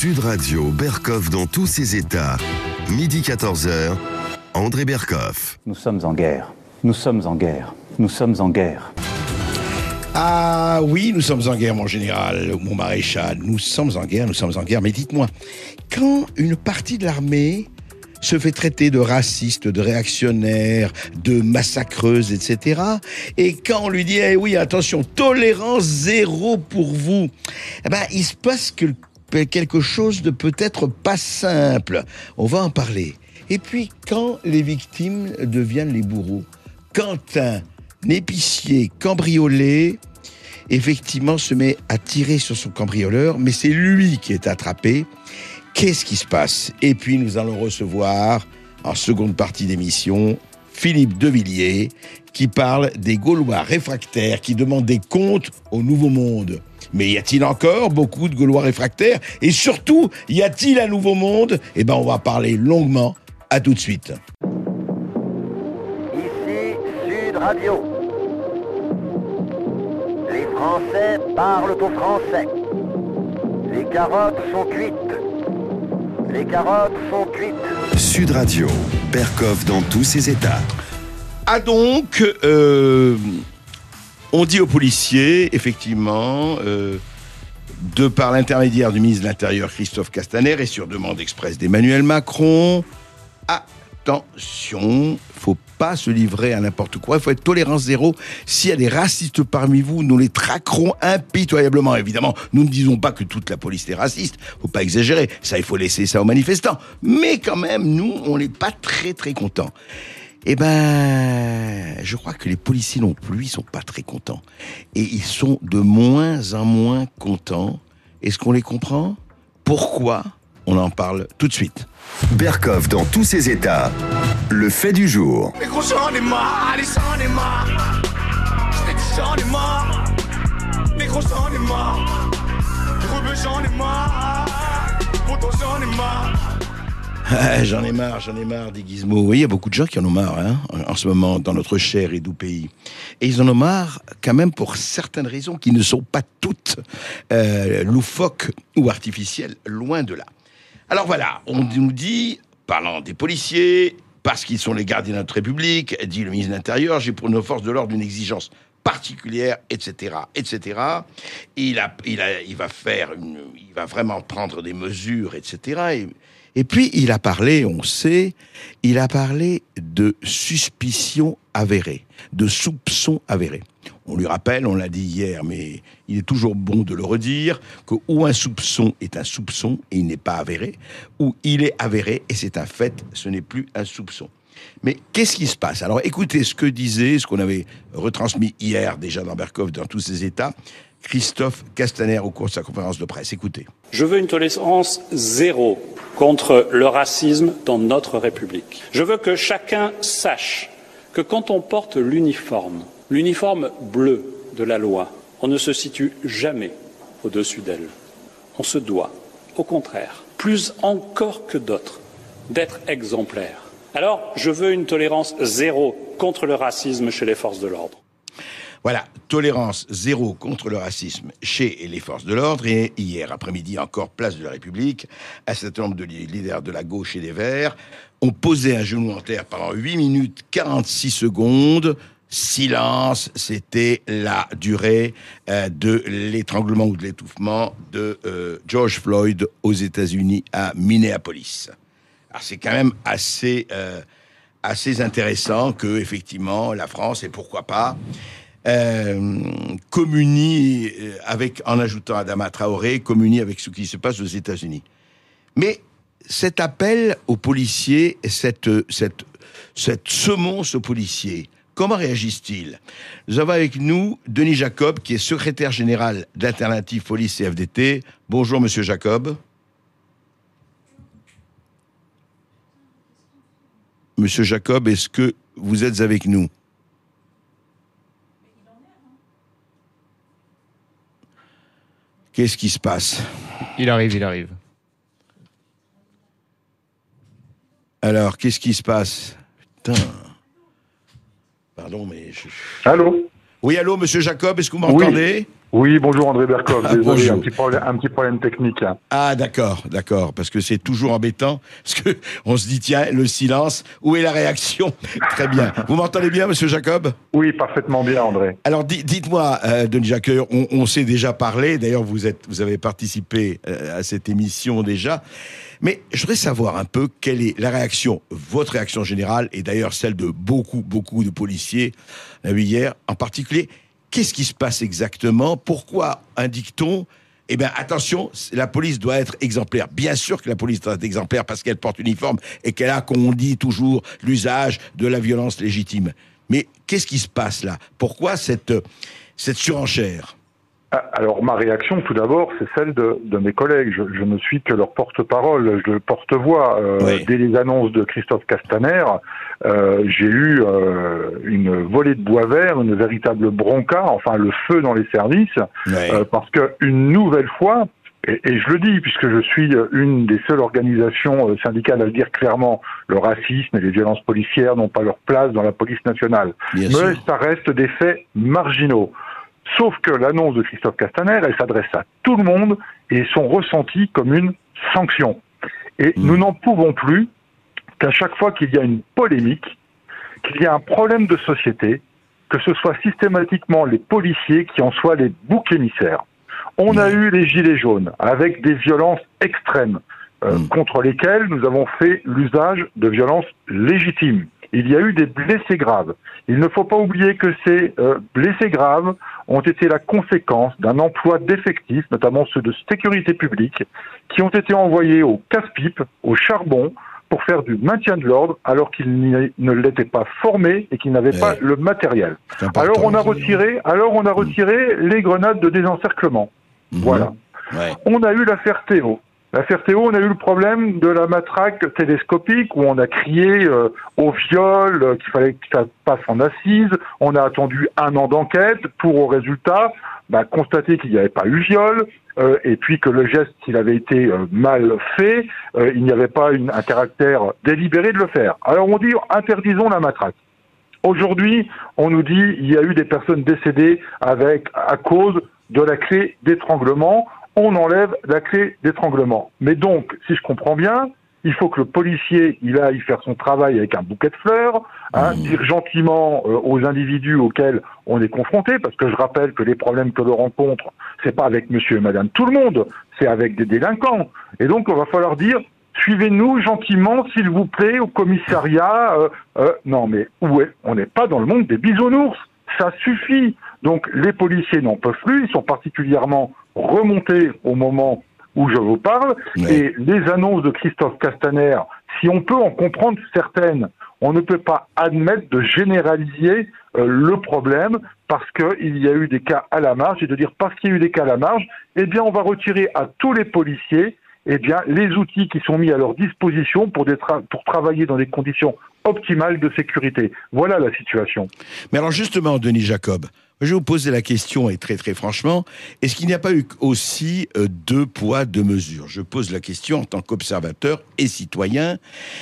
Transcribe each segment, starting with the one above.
Sud Radio, Berkoff dans tous ses états. Midi 14h, André Berkoff. Nous sommes en guerre. Nous sommes en guerre. Nous sommes en guerre. Ah oui, nous sommes en guerre, mon général, mon maréchal. Nous sommes en guerre, nous sommes en guerre. Mais dites-moi, quand une partie de l'armée se fait traiter de raciste, de réactionnaire, de massacreuse, etc. Et quand on lui dit, eh oui, attention, tolérance zéro pour vous, eh ben, il se passe quelque chose de peut-être pas simple. On va en parler. Et puis, quand les victimes deviennent les bourreaux, quand un épicier cambriolé, effectivement, se met à tirer sur son cambrioleur, mais c'est lui qui est attrapé, qu'est-ce qui se passe? Et puis, nous allons recevoir, en seconde partie d'émission, Philippe Devilliers, qui parle des Gaulois réfractaires qui demandent des comptes au Nouveau Monde. Mais y a-t-il encore beaucoup de Gaulois réfractaires? Et surtout, y a-t-il un Nouveau Monde? Eh ben, on va parler longuement. À tout de suite. Ici Sud Radio. Les Français parlent aux Français. Les carottes sont cuites. Les carottes sont cuites. Sud Radio, Berkoff dans tous ses états. Ah donc, on dit aux policiers, effectivement, de par l'intermédiaire du ministre de l'Intérieur Christophe Castaner et sur demande expresse d'Emmanuel Macron, attention, faut pas se livrer à n'importe quoi, il faut être tolérance zéro. S'il y a des racistes parmi vous, nous les traquerons impitoyablement. Évidemment, nous ne disons pas que toute la police est raciste, faut pas exagérer, ça il faut laisser ça aux manifestants. Mais quand même, nous, on n'est pas très très contents. Eh ben, je crois que les policiers non plus, ils sont pas très contents. Et ils sont de moins en moins contents. Est-ce qu'on les comprend? Pourquoi? On en parle tout de suite. Berkoff dans tous ses états. Le fait du jour. Les gros j'en ai marre, les j'en ai marre. J'en ai marre. Les gros j'en ai marre. Rebeu j'en ai marre. Pourtant j'en ai marre. Ah, j'en ai marre, dit Gizmo. Oui, il y a beaucoup de gens qui en ont marre, hein, en ce moment, dans notre cher et doux pays. Et ils en ont marre, quand même, pour certaines raisons qui ne sont pas toutes loufoques ou artificielles, loin de là. Alors voilà, on nous dit, parlant des policiers, parce qu'ils sont les gardiens de notre République, dit le ministre de l'Intérieur, j'ai pour nos forces de l'ordre une exigence particulière, etc., etc. Il va vraiment prendre des mesures, etc. Et puis, il a parlé, on sait, de suspicion avérée, de soupçon avéré. On lui rappelle, on l'a dit hier, mais il est toujours bon de le redire, que ou un soupçon est un soupçon et il n'est pas avéré, ou il est avéré et c'est un fait, ce n'est plus un soupçon. Mais qu'est-ce qui se passe? Alors écoutez ce qu'on avait retransmis hier déjà dans Berkoff, dans tous ses états, Christophe Castaner au cours de sa conférence de presse. Écoutez. Je veux une tolérance zéro contre le racisme dans notre République. Je veux que chacun sache que quand on porte l'uniforme bleu de la loi, on ne se situe jamais au-dessus d'elle. On se doit, au contraire, plus encore que d'autres, d'être exemplaire. Alors, je veux une tolérance zéro contre le racisme chez les forces de l'ordre. Voilà, tolérance zéro contre le racisme chez les forces de l'ordre. Et hier après-midi, encore place de la République, un certain nombre de leaders de la gauche et des Verts ont posé un genou en terre pendant 8 minutes 46 secondes. Silence, c'était la durée de l'étranglement ou de l'étouffement de George Floyd aux États-Unis à Minneapolis. Alors c'est quand même assez intéressant que effectivement la France, et pourquoi pas, communie avec, en ajoutant Adama Traoré, communie avec ce qui se passe aux États-Unis. Mais cet appel aux policiers, cette semonce aux policiers, comment réagissent-ils? Nous avons avec nous Denis Jacob, qui est secrétaire général d'Alternative Police CFDT. Bonjour, monsieur Jacob. Monsieur Jacob, est-ce que vous êtes avec nous? Qu'est-ce qui se passe? Il arrive. Alors, qu'est-ce qui se passe? Putain. Pardon, mais... Allô? Oui, allô, monsieur Jacob, est-ce que vous m'entendez? Oui, bonjour André Berkoff. Désolé, Bonjour. un petit problème technique. Ah d'accord, parce que c'est toujours embêtant, parce que on se dit tiens, le silence, où est la réaction? Très bien. Vous m'entendez bien, Monsieur Jacob? Oui, parfaitement bien, André. Alors dites-moi, Denis Jacqueur, on s'est déjà parlé, d'ailleurs vous avez participé à cette émission déjà, mais je voudrais savoir un peu quelle est la réaction, votre réaction générale, et d'ailleurs celle de beaucoup de policiers, hier en particulier. Qu'est-ce qui se passe exactement? Pourquoi indique-t-on, eh bien, attention, la police doit être exemplaire. Bien sûr que la police doit être exemplaire parce qu'elle porte uniforme et qu'elle a, comme on dit toujours, l'usage de la violence légitime. Mais qu'est-ce qui se passe là? Pourquoi cette surenchère? Alors, ma réaction, tout d'abord, c'est celle de mes collègues. Je ne suis que leur porte-parole, le porte-voix. Oui. Dès les annonces de Christophe Castaner, j'ai eu une volée de bois vert, une véritable bronca, enfin le feu dans les services, Oui. parce que une nouvelle fois, et je le dis puisque je suis une des seules organisations syndicales à le dire clairement, le racisme et les violences policières n'ont pas leur place dans la police nationale. Bien Mais sûr. ça reste des faits marginaux. Sauf que l'annonce de Christophe Castaner, elle s'adresse à tout le monde et sont ressenties comme une sanction. Et nous n'en pouvons plus qu'à chaque fois qu'il y a une polémique, qu'il y a un problème de société, que ce soit systématiquement les policiers qui en soient les boucs émissaires. On a eu les gilets jaunes avec des violences extrêmes contre lesquelles nous avons fait l'usage de violences légitimes. Il y a eu des blessés graves. Il ne faut pas oublier que ces blessés graves ont été la conséquence d'un emploi d'effectifs, notamment ceux de sécurité publique, qui ont été envoyés au casse-pipe, au charbon, pour faire du maintien de l'ordre, alors qu'ils ne l'étaient pas formés et qu'ils n'avaient pas le matériel. Alors on a retiré les grenades de désencerclement. Voilà. Ouais. On a eu l'affaire Théo. L'affaire Théo, on a eu le problème de la matraque télescopique où on a crié au viol, qu'il fallait que ça passe en assise. On a attendu 1 an d'enquête pour, au résultat, constater qu'il n'y avait pas eu viol et puis que le geste, s'il avait été mal fait, il n'y avait pas un caractère délibéré de le faire. Alors on dit interdisons la matraque. Aujourd'hui, on nous dit il y a eu des personnes décédées à cause de la clé d'étranglement. On enlève la clé d'étranglement. Mais donc, si je comprends bien, il faut que le policier, il aille faire son travail avec un bouquet de fleurs, dire gentiment aux individus auxquels on est confronté, parce que je rappelle que les problèmes que l'on rencontre, c'est pas avec monsieur et madame tout le monde, c'est avec des délinquants. Et donc, il va falloir dire, suivez-nous gentiment, s'il vous plaît, au commissariat. Non, mais où est? On n'est pas dans le monde des bisounours. Ça suffit. Donc, les policiers n'en peuvent plus. Ils sont particulièrement remontés au moment où je vous parle. Ouais. Et les annonces de Christophe Castaner, si on peut en comprendre certaines, on ne peut pas admettre de généraliser le problème parce qu'il y a eu des cas à la marge et de dire parce qu'il y a eu des cas à la marge, eh bien, on va retirer à tous les policiers les outils qui sont mis à leur disposition pour travailler dans des conditions optimales de sécurité. Voilà la situation. Mais alors justement, Denis Jacob, je vais vous poser la question, et très très franchement, est-ce qu'il n'y a pas eu aussi 2 poids, 2 mesures? Je pose la question en tant qu'observateur et citoyen.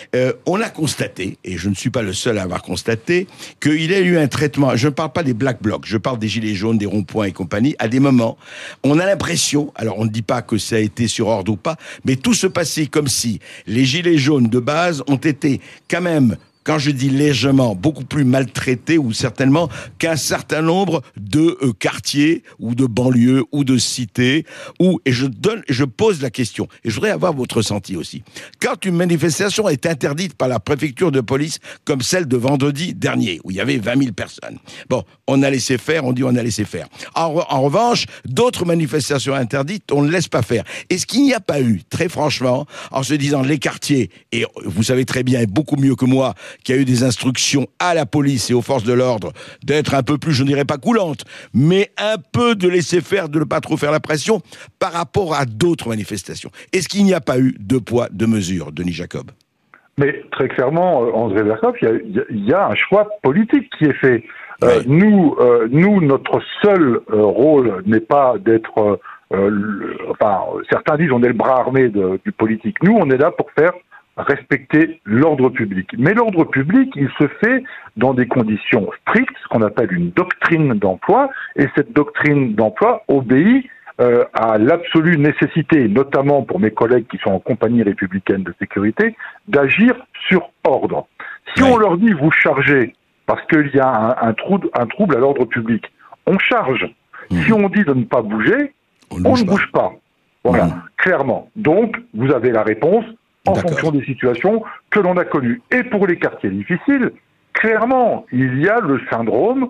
On a constaté, et je ne suis pas le seul à avoir constaté, qu'il y a eu un traitement, je ne parle pas des Black Blocs, je parle des gilets jaunes, des ronds-points et compagnie, à des moments, on a l'impression, alors on ne dit pas que ça a été sur ordre ou pas, mais tout se passait comme si les gilets jaunes de base ont été quand même, quand je dis légèrement, beaucoup plus maltraités ou certainement qu'un certain nombre de quartiers ou de banlieues ou de cités et je pose la question et je voudrais avoir votre ressenti aussi. Quand une manifestation est interdite par la préfecture de police comme celle de vendredi dernier où il y avait 20 000 personnes. Bon, on a laissé faire, on dit on a laissé faire. En revanche, d'autres manifestations interdites, on ne laisse pas faire. Est-ce qu'il n'y a pas eu, très franchement, en se disant les quartiers, et vous savez très bien et beaucoup mieux que moi, qu'il y a eu des instructions à la police et aux forces de l'ordre d'être un peu plus, je ne dirais pas coulantes, mais un peu de laisser faire, de ne pas trop faire la pression par rapport à d'autres manifestations. Est-ce qu'il n'y a pas eu 2 poids, 2 mesures, Denis Jacob? Mais très clairement, André Berkoff, il y a un choix politique qui est fait. Ouais. Nous, notre seul rôle n'est pas d'être... certains disent on est le bras armé du politique. Nous, on est là pour faire respecter l'ordre public. Mais l'ordre public, il se fait dans des conditions strictes, ce qu'on appelle une doctrine d'emploi, et cette doctrine d'emploi obéit à l'absolue nécessité, notamment pour mes collègues qui sont en compagnie républicaine de sécurité, d'agir sur ordre. Si on leur dit vous chargez parce qu'il y a un trouble à l'ordre public, on charge. Si on dit de ne pas bouger, on ne bouge pas. Voilà, clairement. Donc, vous avez la réponse en fonction des situations que l'on a connues. Et pour les quartiers difficiles, clairement, il y a le syndrome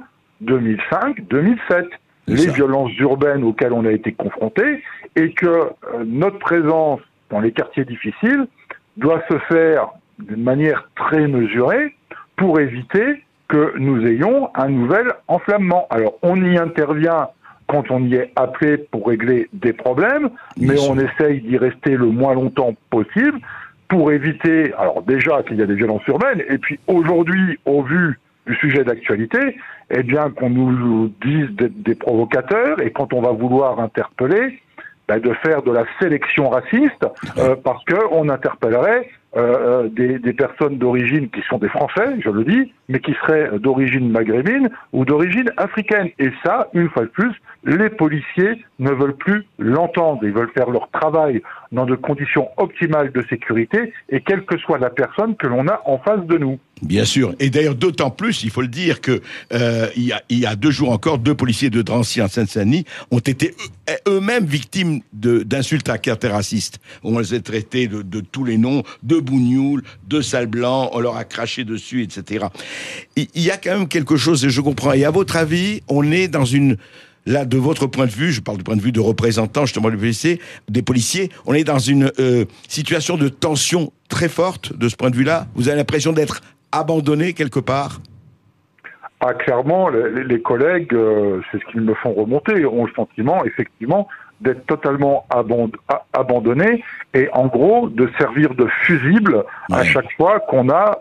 2005-2007. Les violences urbaines auxquelles on a été confrontés, et que notre présence dans les quartiers difficiles doit se faire d'une manière très mesurée pour éviter que nous ayons un nouvel enflammement. Alors, on y intervient quand on y est appelé pour régler des problèmes, mais on essaye d'y rester le moins longtemps possible pour éviter, alors déjà qu'il y a des violences urbaines, et puis aujourd'hui, au vu du sujet d'actualité, eh bien qu'on nous dise d'être des provocateurs, et quand on va vouloir interpeller, de faire de la sélection raciste, parce qu'on interpellerait des personnes d'origine qui sont des Français, je le dis, mais qui seraient d'origine maghrébine ou d'origine africaine. Et ça, une fois de plus, les policiers ne veulent plus l'entendre. Ils veulent faire leur travail dans de conditions optimales de sécurité, et quelle que soit la personne que l'on a en face de nous. Bien sûr. Et d'ailleurs, d'autant plus, il faut le dire, que il y a 2 jours encore, 2 policiers de Drancy en Seine-Saint-Denis ont été eux-mêmes victimes d'insultes à caractère raciste. On les a traités de tous les noms, de bougnoul, de sale blanc, on leur a craché dessus, etc. Il y a quand même quelque chose, et je comprends. Et à votre avis, on est dans une... Là, de votre point de vue, je parle du point de vue de représentant justement des policiers, on est dans une situation de tension très forte de ce point de vue-là. Vous avez l'impression d'être abandonné quelque part? Ah, clairement, les collègues, c'est ce qu'ils me font remonter, ont le sentiment, effectivement, d'être totalement abandonnés, et en gros, de servir de fusible à chaque fois qu'on a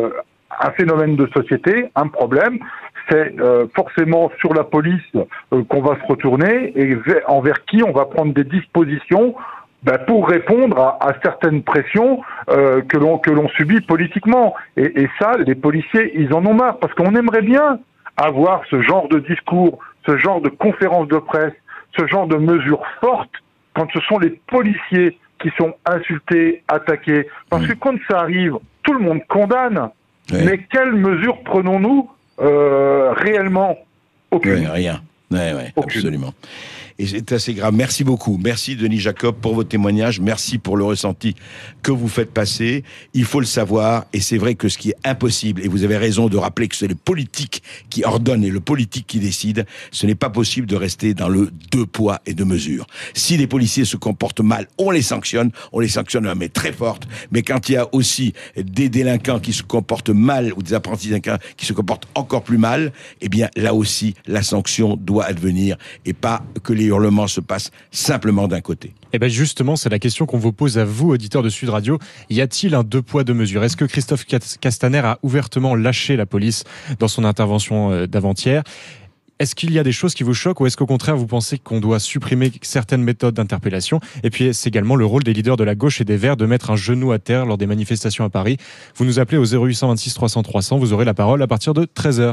un phénomène de société, un problème. C'est forcément sur la police qu'on va se retourner, et envers qui on va prendre des dispositions pour répondre à certaines pressions que l'on subit politiquement. Et ça, les policiers, ils en ont marre, parce qu'on aimerait bien avoir ce genre de discours, ce genre de conférences de presse, ce genre de mesures fortes, quand ce sont les policiers qui sont insultés, attaqués. Parce que quand ça arrive, tout le monde condamne. Mais quelles mesures prenons-nous réellement? Aucune. Rien. Absolument. Et c'est assez grave. Merci beaucoup. Merci Denis Jacob pour vos témoignages. Merci pour le ressenti que vous faites passer. Il faut le savoir, et c'est vrai que ce qui est impossible, et vous avez raison de rappeler que c'est le politique qui ordonne et le politique qui décide, ce n'est pas possible de rester dans le 2 poids et 2 mesures. Si les policiers se comportent mal, on les sanctionne mais très forte. Mais quand il y a aussi des délinquants qui se comportent mal, ou des apprentis délinquants qui se comportent encore plus mal, eh bien là aussi, la sanction doit advenir, et pas que les hurlements se passent simplement d'un côté. Et bien justement, c'est la question qu'on vous pose à vous, auditeurs de Sud Radio. Y a-t-il un 2 poids 2 mesures? Est-ce que Christophe Castaner a ouvertement lâché la police dans son intervention d'avant-hier? Est-ce qu'il y a des choses qui vous choquent, ou est-ce qu'au contraire vous pensez qu'on doit supprimer certaines méthodes d'interpellation? Et puis c'est également le rôle des leaders de la gauche et des Verts de mettre un genou à terre lors des manifestations à Paris. Vous nous appelez au 0826 300 300, vous aurez la parole à partir de 13h.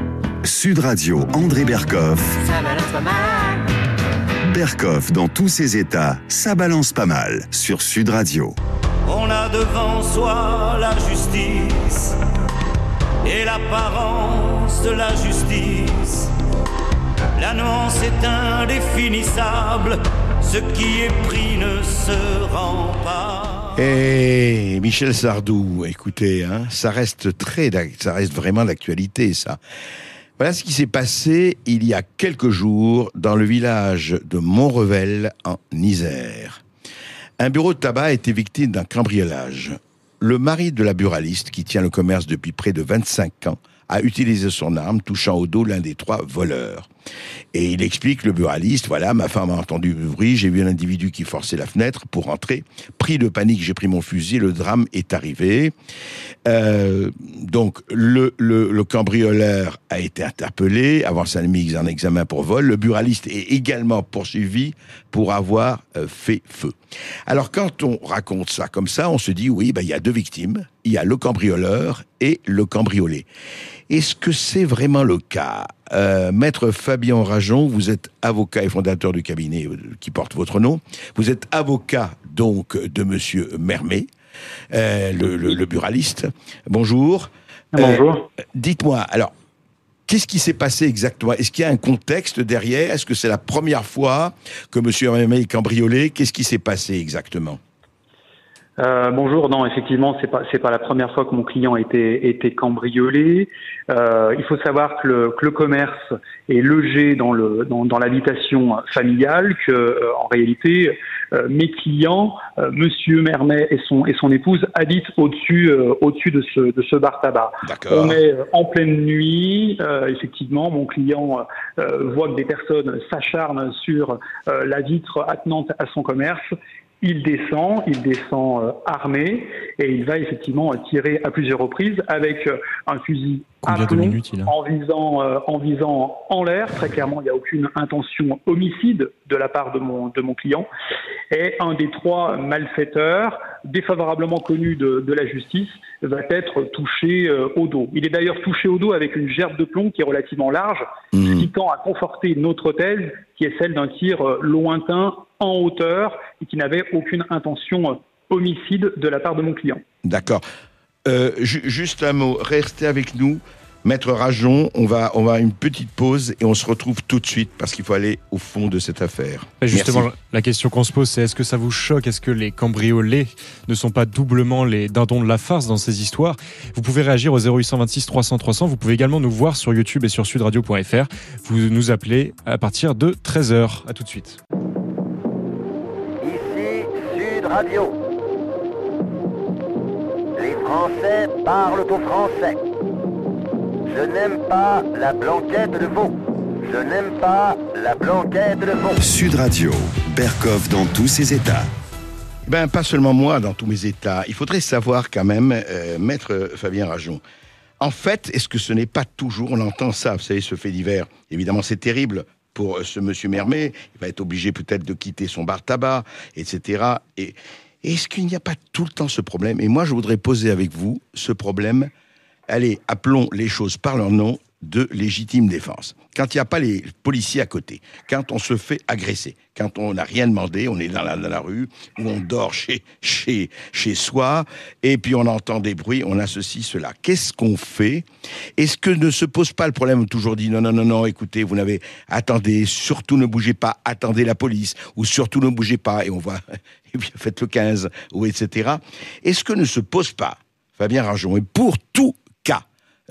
Sud Radio, André Berkoff. Berkoff dans tous ses états, ça balance pas mal sur Sud Radio. On a devant soi la justice et l'apparence de la justice. La nuance est indéfinissable, ce qui est pris ne se rend pas. Et Michel Sardou, écoutez, ça reste vraiment d'actualité, ça. Voilà ce qui s'est passé il y a quelques jours dans le village de Montrevel, en Isère. Un bureau de tabac a été victime d'un cambriolage. Le mari de la buraliste, qui tient le commerce depuis près de 25 ans, a utilisé son arme, touchant au dos l'un des 3 voleurs. Et il explique, le buraliste, voilà, ma femme a entendu le bruit, j'ai vu un individu qui forçait la fenêtre pour entrer. Pris de panique, j'ai pris mon fusil, le drame est arrivé. Donc, le cambrioleur a été interpellé, avant sa mise en examen pour vol. Le buraliste est également poursuivi pour avoir fait feu. Alors, quand on raconte ça comme ça, on se dit, oui, il y a deux victimes. Il y a le cambrioleur et le cambriolé. Est-ce que c'est vraiment le cas ? Maître Fabien Rajon, vous êtes avocat et fondateur du cabinet qui porte votre nom. Vous êtes avocat, donc, de monsieur Mermet, le buraliste. Bonjour. Bonjour. Dites-moi, alors, qu'est-ce qui s'est passé exactement ? Est-ce qu'il y a un contexte derrière ? Est-ce que c'est la première fois que monsieur Mermet est cambriolé ? Qu'est-ce qui s'est passé exactement ? Bonjour, non, effectivement, c'est pas la première fois que mon client a été cambriolé. Il faut savoir que le commerce est logé dans l'habitation familiale, en réalité, mes clients, Monsieur Mermet et son épouse, habitent au-dessus de ce bar tabac. D'accord. On est en pleine nuit. Effectivement, mon client voit que des personnes s'acharnent sur la vitre attenante à son commerce. Il descend armé et il va effectivement tirer à plusieurs reprises avec un fusil à plomb en visant en l'air. Très clairement, il n'y a aucune intention homicide de la part de mon client. Et un des trois malfaiteurs, défavorablement connu de la justice, va être touché au dos. Il est d'ailleurs touché au dos avec une gerbe de plomb qui est relativement large, ce qui tend à conforter notre thèse, qui est celle d'un tir lointain en hauteur et qui n'avait aucune intention homicide de la part de mon client. D'accord. Juste un mot, restez avec nous. Maître Rajon, on va une petite pause et on se retrouve tout de suite parce qu'il faut aller au fond de cette affaire. Et justement, merci. La question qu'on se pose, c'est est-ce que ça vous choque ? Est-ce que les cambriolés ne sont pas doublement les dindons de la farce dans ces histoires ? Vous pouvez réagir au 0826 300 300. Vous pouvez également nous voir sur YouTube et sur sudradio.fr. Vous nous appelez à partir de 13h. À tout de suite. Ici Sud Radio. Les Français parlent au français. Je n'aime pas la blanquette de veau. Je n'aime pas la blanquette de veau. Sud Radio, Berkoff dans tous ses états. Pas seulement moi dans tous mes états. Il faudrait savoir quand même, Maître Fabien Rajon, en fait, est-ce que ce n'est pas toujours, on entend ça, vous savez, ce fait divers, évidemment c'est terrible pour ce monsieur Mermet, il va être obligé peut-être de quitter son bar tabac, etc. Et est-ce qu'il n'y a pas tout le temps ce problème ? Et moi je voudrais poser avec vous ce problème. Allez, appelons les choses par leur nom, de légitime défense. Quand il n'y a pas les policiers à côté, quand on se fait agresser, quand on n'a rien demandé, on est dans la rue, ou on dort chez soi, et puis on entend des bruits, on a ceci, cela. Qu'est-ce qu'on fait ? Est-ce que ne se pose pas le problème, toujours dit non, écoutez, attendez, surtout ne bougez pas, attendez la police, ou surtout ne bougez pas, et on va, et bien faites le 15, ou etc. Est-ce que ne se pose pas, Fabien Rajon, et pour tout cas,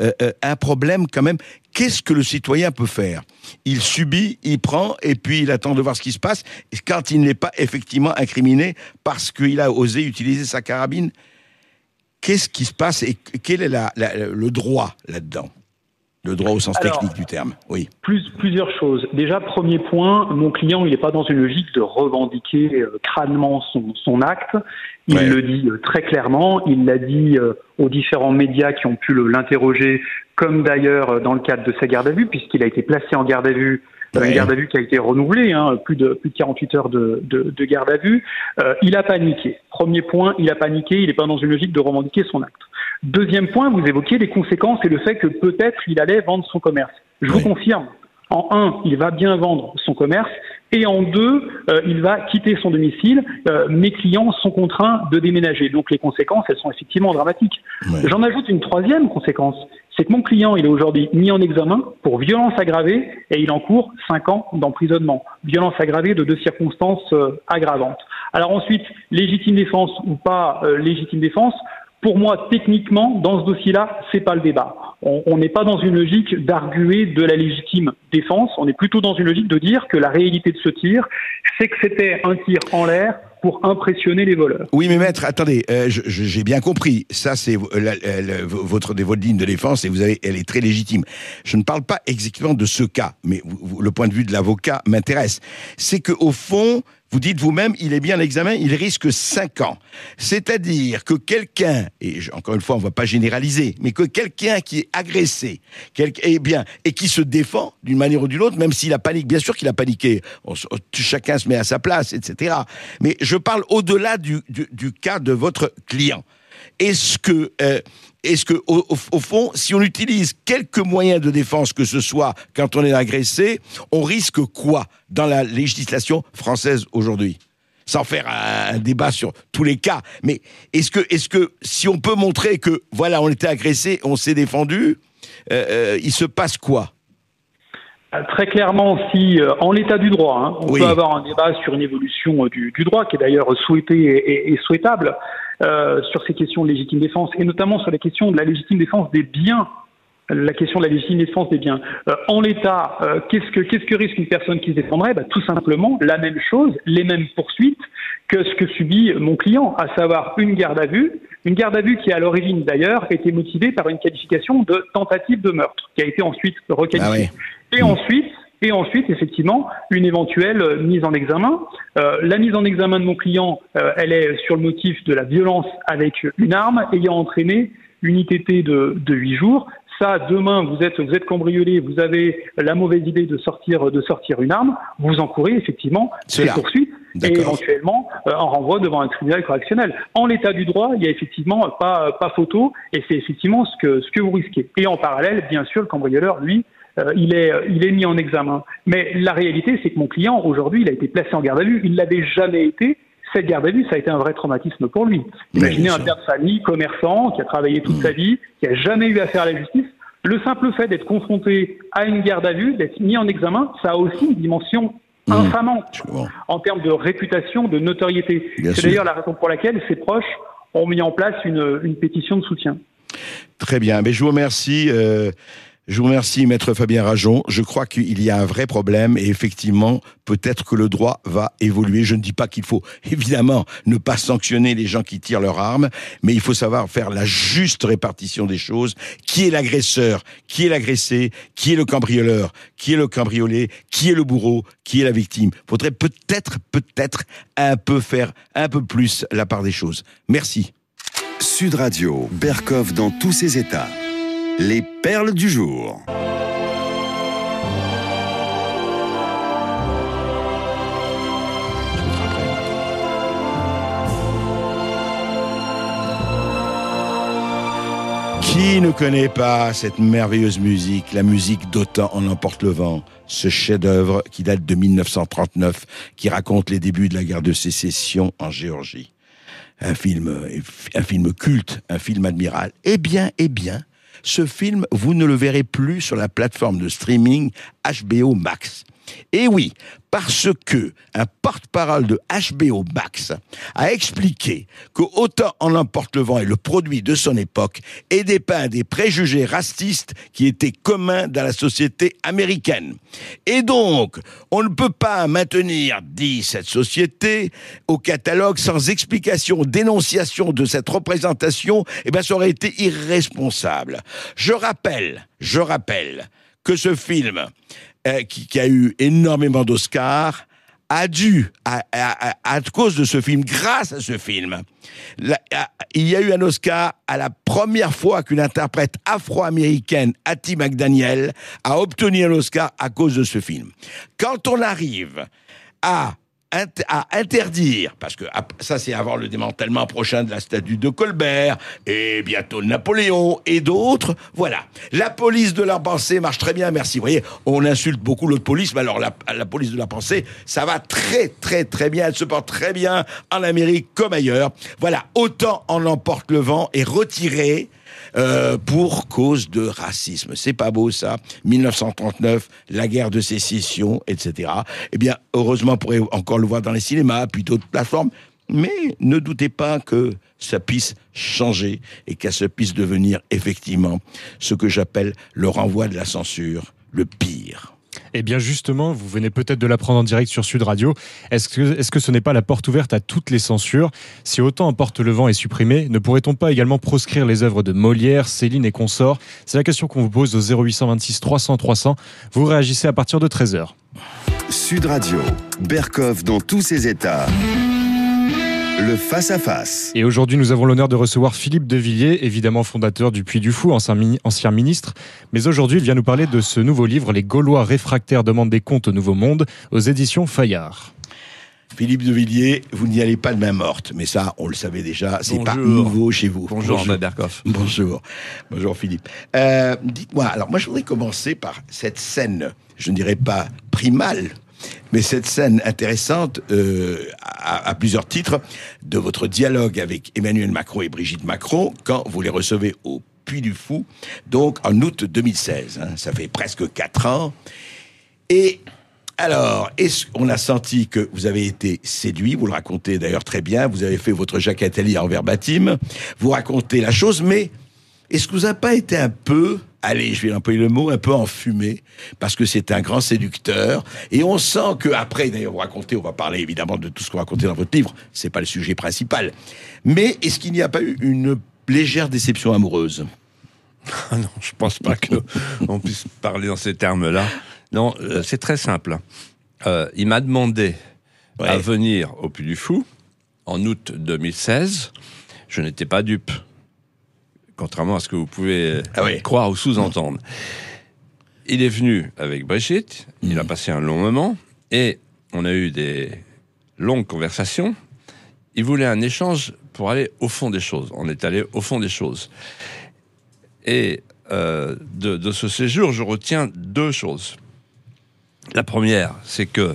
un problème quand même, qu'est-ce que le citoyen peut faire ? Il subit, il prend, et puis il attend de voir ce qui se passe. Et quand il n'est pas effectivement incriminé parce qu'il a osé utiliser sa carabine, qu'est-ce qui se passe et quel est le droit là-dedans ? Le droit au sens technique du terme, oui. Plusieurs choses. Déjà, premier point, mon client, il n'est pas dans une logique de revendiquer crânement son acte. Il le dit très clairement. Il l'a dit aux différents médias qui ont pu l'interroger, comme d'ailleurs dans le cadre de sa garde à vue, puisqu'il a été placé en garde à vue. Une garde à vue qui a été renouvelée, plus de 48 heures de garde à vue. Il a paniqué. Premier point, il a paniqué. Il n'est pas dans une logique de revendiquer son acte. Deuxième point, vous évoquiez les conséquences et le fait que peut-être il allait vendre son commerce. Je vous confirme. En un, il va bien vendre son commerce. Et en deux, il va quitter son domicile. Mes clients sont contraints de déménager. Donc les conséquences, elles sont effectivement dramatiques. J'en ajoute une troisième conséquence. C'est que mon client, il est aujourd'hui mis en examen pour violence aggravée et il encourt 5 ans d'emprisonnement. Violence aggravée de 2 circonstances aggravantes. Alors ensuite, légitime défense ou pas légitime défense, pour moi, techniquement, dans ce dossier-là, c'est pas le débat. On n'est pas dans une logique d'arguer de la légitime défense. On est plutôt dans une logique de dire que la réalité de ce tir, c'est que c'était un tir en l'air pour impressionner les voleurs. Oui, mais maître, attendez, j'ai bien compris. Ça, c'est votre ligne de défense et elle est très légitime. Je ne parle pas exactement de ce cas, mais le point de vue de l'avocat m'intéresse. C'est que au fond, vous dites vous-même, il est bien en examen, il risque 5 ans. C'est-à-dire que quelqu'un, et encore une fois, on ne va pas généraliser, mais que quelqu'un qui est agressé, et qui se défend d'une manière ou d'une autre, même s'il a paniqué, bien sûr qu'il a paniqué, chacun se met à sa place, etc. Mais je parle au-delà du cas de votre client. Est-ce que au fond, si on utilise quelques moyens de défense que ce soit quand on est agressé, on risque quoi dans la législation française aujourd'hui ? Sans faire un débat sur tous les cas, mais est-ce que si on peut montrer que voilà, on était agressé, on s'est défendu, il se passe quoi ? Très clairement, si en l'état du droit, on peut avoir un débat sur une évolution du droit, qui est d'ailleurs souhaité et souhaitable, sur ces questions de légitime défense, et notamment sur la question de la légitime défense des biens. La question de la légitime défense des biens. En l'état, qu'est-ce que risque une personne qui se défendrait ? Tout simplement la même chose, les mêmes poursuites que ce que subit mon client, à savoir une garde à vue qui à l'origine d'ailleurs était motivée par une qualification de tentative de meurtre, qui a été ensuite requalifiée. Et ensuite, effectivement, une éventuelle mise en examen. La mise en examen de mon client, elle est sur le motif de la violence avec une arme ayant entraîné une ITT de 8 jours. Ça, demain, vous êtes cambriolé, vous avez la mauvaise idée de sortir une arme, vous encourez effectivement ces poursuites et éventuellement un renvoi devant un tribunal correctionnel. En l'état du droit, il y a effectivement pas photo, et c'est effectivement ce que vous risquez. Et en parallèle, bien sûr, le cambrioleur, lui, il est mis en examen. Mais la réalité, c'est que mon client, aujourd'hui, il a été placé en garde à vue. Il ne l'avait jamais été. Cette garde à vue, ça a été un vrai traumatisme pour lui. Imaginez un père de famille, commerçant, qui a travaillé toute sa vie, qui n'a jamais eu affaire à la justice. Le simple fait d'être confronté à une garde à vue, d'être mis en examen, ça a aussi une dimension infamante en termes de réputation, de notoriété. C'est d'ailleurs la raison pour laquelle ses proches ont mis en place une pétition de soutien. Très bien. Mais je vous remercie. Je vous remercie, Maître Fabien Rajon. Je crois qu'il y a un vrai problème et effectivement, peut-être que le droit va évoluer. Je ne dis pas qu'il faut, évidemment, ne pas sanctionner les gens qui tirent leurs armes, mais il faut savoir faire la juste répartition des choses. Qui est l'agresseur ? Qui est l'agressé ? Qui est le cambrioleur ? Qui est le cambriolé ? Qui est le bourreau ? Qui est la victime ? Faudrait peut-être faire un peu plus la part des choses. Merci. Sud Radio, Berkoff dans tous ses états. Les perles du jour. Qui ne connaît pas cette merveilleuse musique, la musique d'Autant en emporte le vent, ce chef-d'œuvre qui date de 1939, qui raconte les débuts de la guerre de sécession en Géorgie. Un film culte, un film admirable. Eh bien, ce film, vous ne le verrez plus sur la plateforme de streaming HBO Max. Et oui, parce que un porte-parole de HBO Max a expliqué que Autant en emporte le vent est le produit de son époque et dépeint des préjugés racistes qui étaient communs dans la société américaine. Et donc, on ne peut pas maintenir, dit cette société, au catalogue sans explication, dénonciation de cette représentation, ça aurait été irresponsable. Je rappelle que ce film qui a eu énormément d'Oscars, à cause de ce film, grâce à ce film, il y a eu un Oscar à la première fois qu'une interprète afro-américaine, Hattie McDaniel, a obtenu un Oscar à cause de ce film. Quand on arrive à interdire, parce que ça c'est avant le démantèlement prochain de la statue de Colbert, et bientôt Napoléon, et d'autres, voilà. La police de la pensée marche très bien, merci. Vous voyez, on insulte beaucoup l'autre police, mais alors la police de la pensée, ça va très très très bien, elle se porte très bien en Amérique comme ailleurs. Voilà, Autant en emporte le vent est retiré pour cause de racisme. C'est pas beau ça. 1939, la guerre de sécession, etc. Eh bien, heureusement, on pourrait encore le voir dans les cinémas, puis d'autres plateformes. Mais ne doutez pas que ça puisse changer et que ça puisse devenir effectivement ce que j'appelle le renvoi de la censure, le pire. Eh bien justement, vous venez peut-être de l'apprendre en direct sur Sud Radio. Est-ce que ce n'est pas la porte ouverte à toutes les censures ? Si Autant emporte le vent est supprimé, ne pourrait-on pas également proscrire les œuvres de Molière, Céline et consorts ? C'est la question qu'on vous pose au 0826 300 300. Vous réagissez à partir de 13h. Sud Radio, Berkoff dans tous ses états. Le face-à-face. Et aujourd'hui, nous avons l'honneur de recevoir Philippe de Villiers, évidemment fondateur du Puy du Fou, ancien ministre. Mais aujourd'hui, il vient nous parler de ce nouveau livre, Les Gaulois réfractaires demandent des comptes au Nouveau Monde, aux éditions Fayard. Philippe de Villiers, vous n'y allez pas de main morte, mais ça, on le savait déjà, c'est pas nouveau chez vous. Bonjour, André Berkoff. Bonjour Philippe. Dites-moi, alors moi je voudrais commencer par cette scène, je ne dirais pas primale, mais cette scène intéressante, à plusieurs titres, de votre dialogue avec Emmanuel Macron et Brigitte Macron, quand vous les recevez au Puy du Fou, donc en août 2016, ça fait presque 4 ans, et... Alors, on a senti que vous avez été séduit, vous le racontez d'ailleurs très bien, vous avez fait votre Jacques Attali en verbatim, vous racontez la chose, mais est-ce que vous n'avez pas été un peu, allez, je vais employer le mot, un peu enfumé, parce que c'est un grand séducteur, et on sent que après, d'ailleurs, vous racontez, on va parler évidemment de tout ce que vous racontez dans votre livre, c'est pas le sujet principal, mais est-ce qu'il n'y a pas eu une légère déception amoureuse ? Non, je pense pas qu'on puisse parler dans ces termes-là. Non, c'est très simple. Il m'a demandé à venir au Puy du Fou en août 2016. Je n'étais pas dupe, contrairement à ce que vous pouvez croire ou sous-entendre. Il est venu avec Brigitte, il a passé un long moment, et on a eu des longues conversations. Il voulait un échange pour aller au fond des choses. On est allé au fond des choses. Et de ce séjour, je retiens 2 choses. La première, c'est que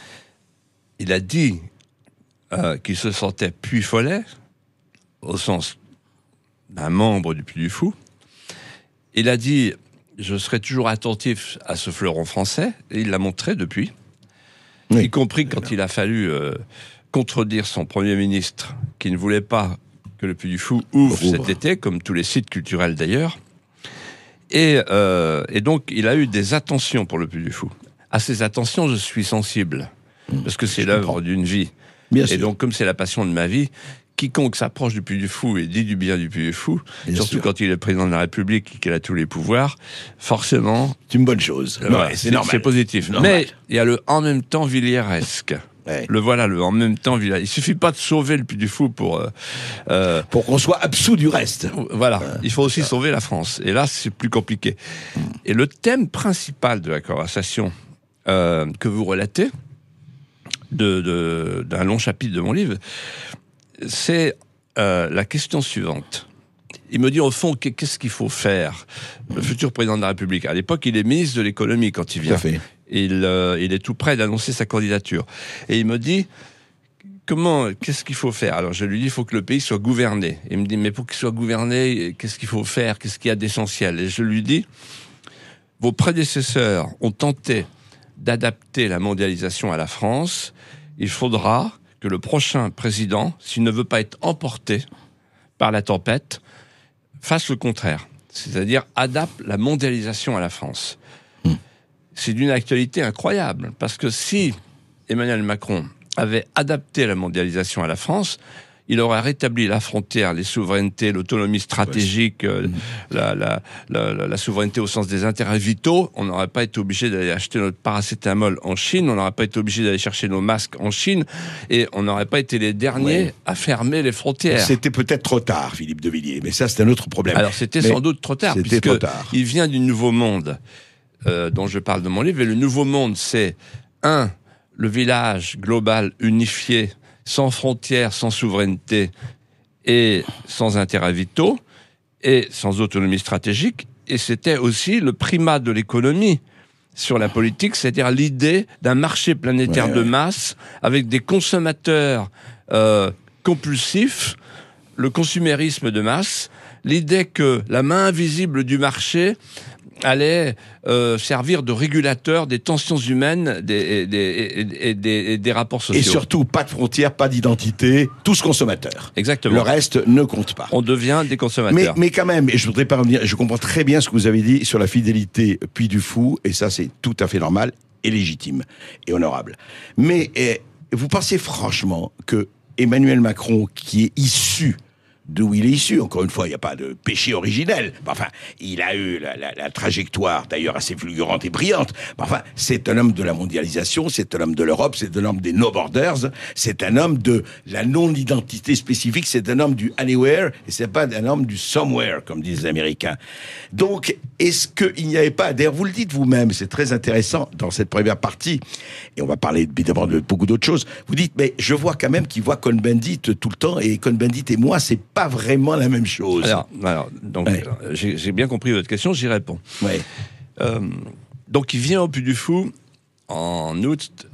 il a dit qu'il se sentait Puy Follet, au sens d'un membre du Puy du Fou. Il a dit « Je serai toujours attentif à ce fleuron français », et il l'a montré depuis, y compris quand il a fallu contredire son Premier ministre, qui ne voulait pas que le Puy du Fou ouvre cet été, comme tous les sites culturels d'ailleurs. Et donc, il a eu des attentions pour le Puy du Fou. À ces attentions, je suis sensible, parce que c'est l'œuvre d'une vie. Et donc, comme c'est la passion de ma vie, quiconque s'approche du Puy du Fou et dit du bien du Puy du Fou, surtout quand il est président de la République et qu'il a tous les pouvoirs, forcément... C'est une bonne chose. C'est normal. C'est positif. Mais il y a le « en même temps » villiéresque. Le voilà, le « en même temps » villiéresque. Il suffit pas de sauver le Puy du Fou pour qu'on soit absous du reste. Voilà, il faut aussi sauver la France. Et là, c'est plus compliqué. Et le thème principal de la conversation que vous relatez, d'un long chapitre de mon livre, c'est la question suivante. Il me dit au fond, qu'est-ce qu'il faut faire ? Le futur président de la République, à l'époque, il est ministre de l'économie quand il vient. Il est tout près d'annoncer sa candidature. Et il me dit, qu'est-ce qu'il faut faire ? Alors je lui dis, il faut que le pays soit gouverné. Il me dit, mais pour qu'il soit gouverné, qu'est-ce qu'il faut faire ? Qu'est-ce qu'il y a d'essentiel ? Et je lui dis, vos prédécesseurs ont tenté d'adapter la mondialisation à la France. Il faudra que le prochain président, s'il ne veut pas être emporté par la tempête, fasse le contraire. C'est-à-dire adapte la mondialisation à la France. C'est d'une actualité incroyable, parce que si Emmanuel Macron avait adapté la mondialisation à la France, il aurait rétabli la frontière, les souverainetés, l'autonomie stratégique, la souveraineté au sens des intérêts vitaux. On n'aurait pas été obligé d'aller acheter notre paracétamol en Chine, on n'aurait pas été obligé d'aller chercher nos masques en Chine, et on n'aurait pas été les derniers à fermer les frontières. C'était peut-être trop tard, Philippe de Villiers, mais ça c'est un autre problème. Alors c'était sans doute trop tard, puisque il vient du Nouveau Monde dont je parle dans mon livre, et le Nouveau Monde, c'est le village global unifié, sans frontières, sans souveraineté et sans intérêts vitaux et sans autonomie stratégique. Et c'était aussi le primat de l'économie sur la politique, c'est-à-dire l'idée d'un marché planétaire de masse avec des consommateurs compulsifs, le consumérisme de masse, l'idée que la main invisible du marché allait servir de régulateur des tensions humaines et des rapports sociaux. Et surtout, pas de frontières, pas d'identité, tous consommateurs. Exactement. Le reste ne compte pas. On devient des consommateurs. Mais quand même, et je voudrais pas revenir, je comprends très bien ce que vous avez dit sur la fidélité Puy du Fou, et ça c'est tout à fait normal. et légitime et honorable. Mais vous pensez franchement que Emmanuel Macron, qui est issu d'où il est issu, encore une fois, il n'y a pas de péché originel. Enfin, il a eu la trajectoire, d'ailleurs, assez fulgurante et brillante. Enfin, c'est un homme de la mondialisation, c'est un homme de l'Europe, c'est un homme des no borders, c'est un homme de la non-identité spécifique, c'est un homme du anywhere, et c'est pas un homme du somewhere, comme disent les Américains. Donc, est-ce qu'il n'y avait pas, d'ailleurs, vous le dites vous-même, c'est très intéressant dans cette première partie, et on va parler évidemment de beaucoup d'autres choses, vous dites, mais je vois quand même qu'il voit Cohn-Bendit tout le temps, et Cohn-Bendit et moi, c'est pas vraiment la même chose. Alors donc, j'ai bien compris votre question, j'y réponds. Ouais. Donc, il vient au Puy du Fou en août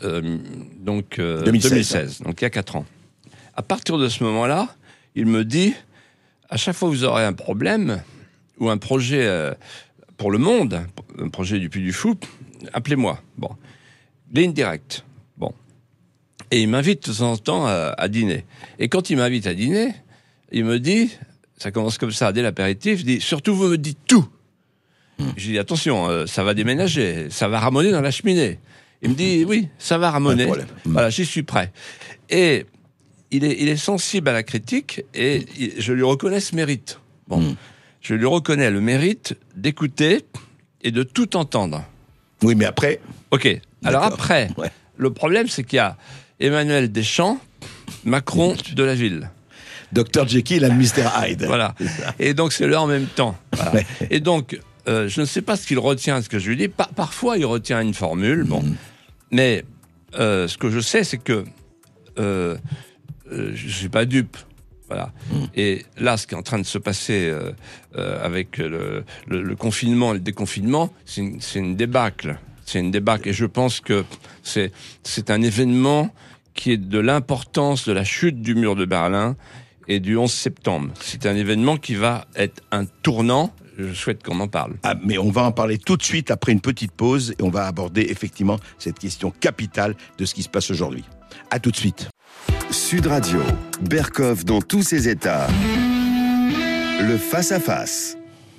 2016, donc il y a 4 ans. À partir de ce moment-là, il me dit, à chaque fois que vous aurez un problème ou un projet pour le monde, un projet du Puy du Fou, appelez-moi. Bon, ligne directe. Bon, et il m'invite de temps en temps à dîner. Et quand il m'invite à dîner, il me dit, ça commence comme ça, dès l'apéritif, il dit, surtout vous me dites tout. Je dis, attention, ça va déménager, ça va ramoner dans la cheminée. Il me dit, oui, ça va ramoner. Voilà, j'y suis prêt. Et il est sensible à la critique et je lui reconnais ce mérite. Bon, je lui reconnais le mérite d'écouter et de tout entendre. Oui, mais après... Ok, alors après, le problème, c'est qu'il y a Emmanuel Deschamps, Macron de la ville. Dr Jekyll et Mr Hyde. Voilà. Et donc, c'est là en même temps. Voilà. Et donc, je ne sais pas ce qu'il retient de ce que je lui dis. Parfois, il retient une formule. Bon. Mais ce que je sais, c'est que je ne suis pas dupe. Voilà. Et là, ce qui est en train de se passer avec le confinement et le déconfinement, c'est une débâcle. C'est une débâcle. Et je pense que c'est un événement qui est de l'importance de la chute du mur de Berlin et du 11 septembre. C'est un événement qui va être un tournant. Je souhaite qu'on en parle. Ah, mais on va en parler tout de suite après une petite pause et on va aborder effectivement cette question capitale de ce qui se passe aujourd'hui. À tout de suite. Sud Radio, Berkoff dans tous ses états. Le face-à-face.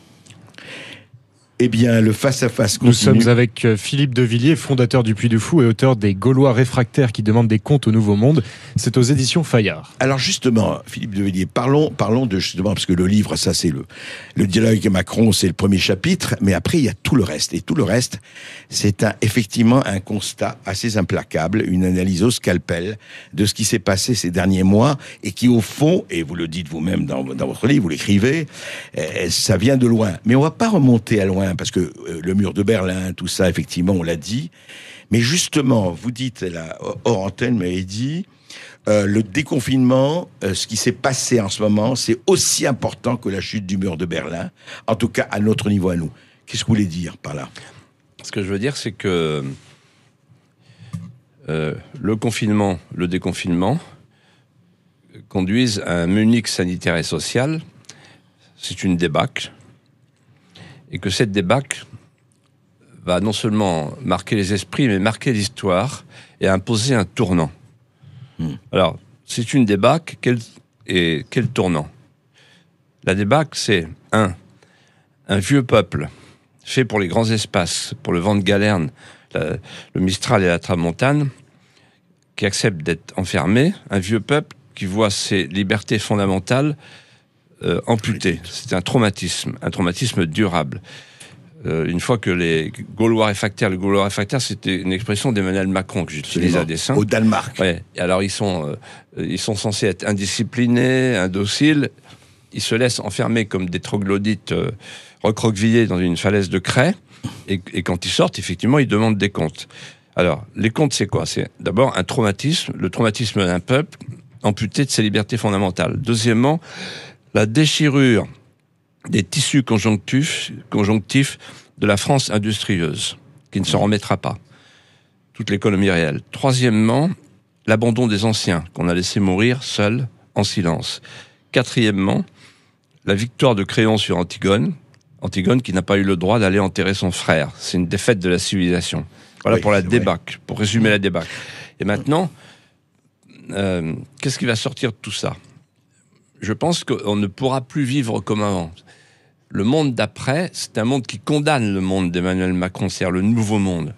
Eh bien, le face-à-face continue. Nous sommes avec Philippe Devilliers, fondateur du Puy du Fou et auteur des Gaulois réfractaires qui demandent des comptes au Nouveau Monde. C'est aux éditions Fayard. Alors justement, Philippe Devilliers, parlons de justement, parce que le livre, ça c'est le dialogue avec Macron, c'est le premier chapitre, mais après il y a tout le reste. Et tout le reste, c'est effectivement un constat assez implacable, une analyse au scalpel de ce qui s'est passé ces derniers mois et qui au fond, et vous le dites vous-même dans votre livre, vous l'écrivez, ça vient de loin. Mais on va pas remonter à loin, parce que le mur de Berlin, tout ça, effectivement, on l'a dit. Mais justement, vous dites, là, hors antenne, m'avez dit, le déconfinement, ce qui s'est passé en ce moment, c'est aussi important que la chute du mur de Berlin, en tout cas à notre niveau à nous. Qu'est-ce que vous voulez dire par là ? Ce que je veux dire, c'est que le confinement, le déconfinement conduisent à un Munich sanitaire et social. C'est une débâcle. Et que cette débâcle va non seulement marquer les esprits, mais marquer l'histoire et imposer un tournant. Alors, c'est une débâcle, quel tournant ? La débâcle, c'est un vieux peuple fait pour les grands espaces, pour le vent de galerne, le Mistral et la Tramontane, qui accepte d'être enfermé, un vieux peuple qui voit ses libertés fondamentales amputées. C'est un traumatisme durable. Une fois que les Gaulois réfractaires, le Gaulois réfractaire, c'était une expression d'Emmanuel Macron que j'utilise à dessein. Au Danemark. Ouais. Et alors ils sont censés être indisciplinés, indociles. Ils se laissent enfermer comme des troglodytes recroquevillés dans une falaise de craie. Et quand ils sortent, effectivement, ils demandent des comptes. Alors, les comptes, c'est quoi ? C'est d'abord un traumatisme, le traumatisme d'un peuple amputé de ses libertés fondamentales. Deuxièmement, la déchirure des tissus conjonctifs de la France industrieuse, qui ne s'en remettra pas. Toute l'économie réelle. Troisièmement, l'abandon des anciens, qu'on a laissé mourir seuls, en silence. Quatrièmement, la victoire de Créon sur Antigone qui n'a pas eu le droit d'aller enterrer son frère. C'est une défaite de la civilisation. Voilà, oui, pour la débâcle, pour résumer la débâcle. Et maintenant, qu'est-ce qui va sortir de tout ça ? Je pense qu'on ne pourra plus vivre comme avant. Le monde d'après, c'est un monde qui condamne le monde d'Emmanuel Macron, c'est-à-dire le nouveau monde.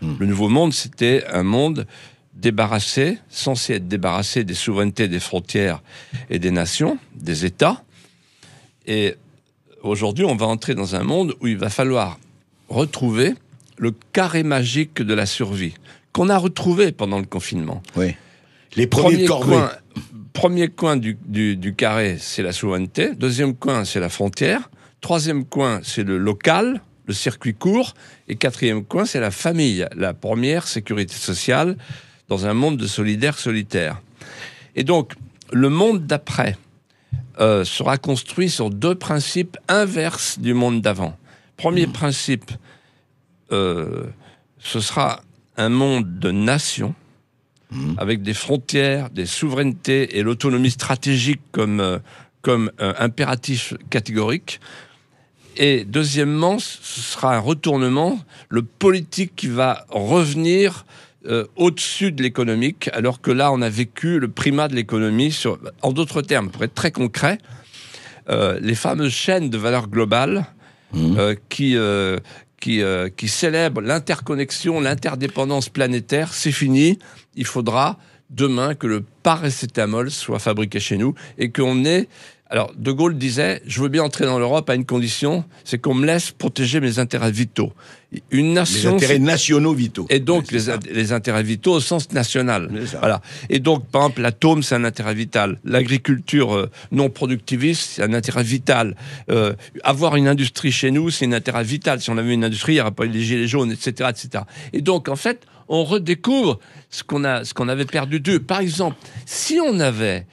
Le nouveau monde, c'était un monde débarrassé, censé être débarrassé des souverainetés, des frontières et des nations, des États. Et aujourd'hui, on va entrer dans un monde où il va falloir retrouver le carré magique de la survie, qu'on a retrouvé pendant le confinement. Oui. Les premiers corvées. Premier coin du carré, c'est la souveraineté. Deuxième coin, c'est la frontière. Troisième coin, c'est le local, le circuit court. Et quatrième coin, c'est la famille, la première sécurité sociale dans un monde de solidaires solitaires. Et donc, le monde d'après sera construit sur deux principes inverses du monde d'avant. Premier principe, ce sera un monde de nations, avec des frontières, des souverainetés et l'autonomie stratégique comme impératif catégorique. Et deuxièmement, ce sera un retournement, le politique qui va revenir au-dessus de l'économique, alors que là, on a vécu le primat de l'économie. En d'autres termes, pour être très concret, les fameuses chaînes de valeur globale qui célèbrent l'interconnexion, l'interdépendance planétaire, c'est fini. Il faudra demain que le paracétamol soit fabriqué chez nous et qu'on ait... Alors, De Gaulle disait, je veux bien entrer dans l'Europe à une condition, c'est qu'on me laisse protéger mes intérêts vitaux. Une nation... Les intérêts nationaux vitaux. Et donc, les intérêts vitaux au sens national. Voilà. Et donc, par exemple, l'atome, c'est un intérêt vital. L'agriculture non productiviste, c'est un intérêt vital. Avoir une industrie chez nous, c'est un intérêt vital. Si on avait une industrie, il n'y aurait pas eu les gilets jaunes, etc., etc. Et donc, en fait, on redécouvre ce qu'on avait perdu d'eux. Par exemple, si on avait...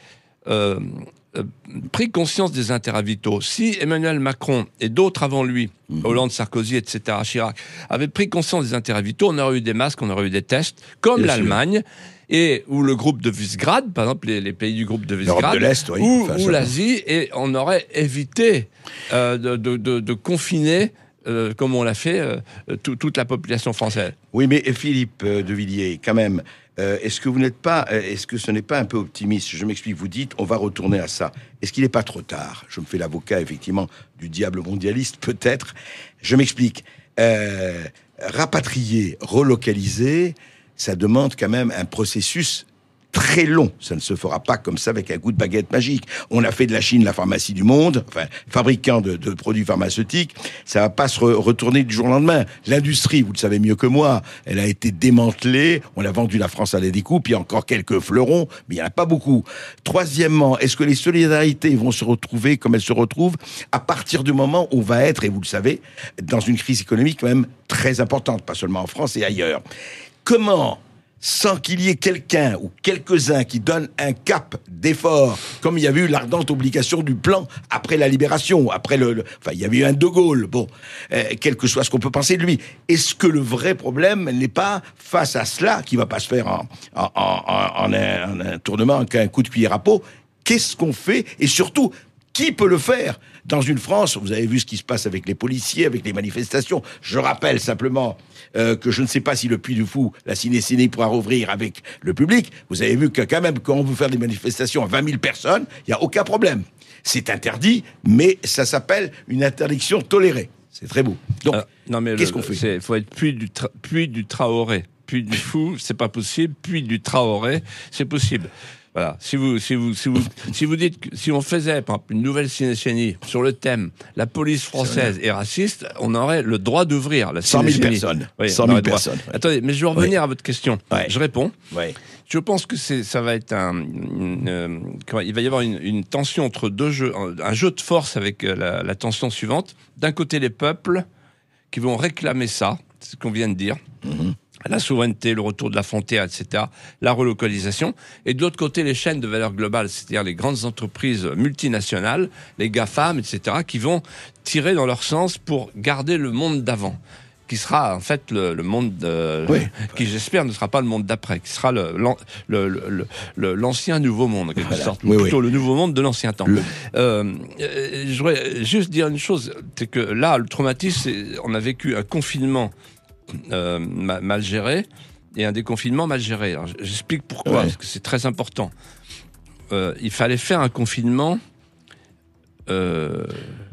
pris conscience des intérêts vitaux. Si Emmanuel Macron et d'autres avant lui, Hollande, Sarkozy, etc., Chirac, avaient pris conscience des intérêts vitaux, on aurait eu des masques, on aurait eu des tests, comme l'Allemagne, et ou le groupe de Visegrad, par exemple les pays du groupe de Visegrad, de l'Est, oui, ou l'Asie, et on aurait évité de confiner comme on l'a fait, toute la population française. Oui, mais Philippe de Villiers, quand même, est-ce que ce n'est pas un peu optimiste? Je m'explique, vous dites, on va retourner à ça. Est-ce qu'il n'est pas trop tard? Je me fais l'avocat, effectivement, du diable mondialiste, peut-être. Je m'explique. Rapatrier, relocaliser, ça demande quand même un processus très long. Ça ne se fera pas comme ça avec un coup de baguette magique. On a fait de la Chine la pharmacie du monde, enfin, fabricant de produits pharmaceutiques. Ça va pas se retourner du jour au lendemain. L'industrie, vous le savez mieux que moi, elle a été démantelée. On a vendu la France à la découpe. Il y a encore quelques fleurons, mais il n'y en a pas beaucoup. Troisièmement, est-ce que les solidarités vont se retrouver comme elles se retrouvent à partir du moment où on va être, et vous le savez, dans une crise économique quand même très importante, pas seulement en France et ailleurs. Comment, sans qu'il y ait quelqu'un ou quelques-uns qui donnent un cap d'effort, comme il y avait eu l'ardente obligation du plan après la libération, après enfin, il y avait eu un De Gaulle, bon, quel que soit ce qu'on peut penser de lui. Est-ce que le vrai problème n'est pas face à cela, qui va pas se faire en un tournement, qu'un coup de cuillère à peau? Qu'est-ce qu'on fait? Et surtout, qui peut le faire dans une France? Vous avez vu ce qui se passe avec les policiers, avec les manifestations. Je rappelle simplement que je ne sais pas si le Puy du Fou, la Ciné pourra rouvrir avec le public. Vous avez vu que quand même, quand on veut faire des manifestations à 20 000 personnes, il n'y a aucun problème. C'est interdit, mais ça s'appelle une interdiction tolérée. C'est très beau. Donc, qu'est-ce qu'on fait? Il faut être Puy du Traoré. Puy du Fou, c'est pas possible. Puy du Traoré, c'est possible. Voilà. Si vous dites que si on faisait par exemple une nouvelle cinéchénie sur le thème la police française est raciste, on aurait le droit d'ouvrir la 100 000 personnes. Oui, 100 000 personnes. Attendez, mais je vais revenir à votre question. Ouais. Je réponds. Ouais. Je pense que ça va être il va y avoir une tension entre deux jeux, un jeu de force avec la tension suivante. D'un côté, les peuples qui vont réclamer ça, c'est ce qu'on vient de dire. Mm-hmm. La souveraineté, le retour de la frontière, etc., la relocalisation. Et de l'autre côté, les chaînes de valeur globale, c'est-à-dire les grandes entreprises multinationales, les GAFAM, etc., qui vont tirer dans leur sens pour garder le monde d'avant, qui sera en fait le monde qui, j'espère, ne sera pas le monde d'après, qui sera l'ancien nouveau monde, en quelque sorte, plutôt le nouveau monde de l'ancien temps. Je voudrais juste dire une chose, c'est que là, le traumatisme, on a vécu un confinement mal géré et un déconfinement mal géré. Alors, j'explique pourquoi, parce que c'est très important. Il fallait faire un confinement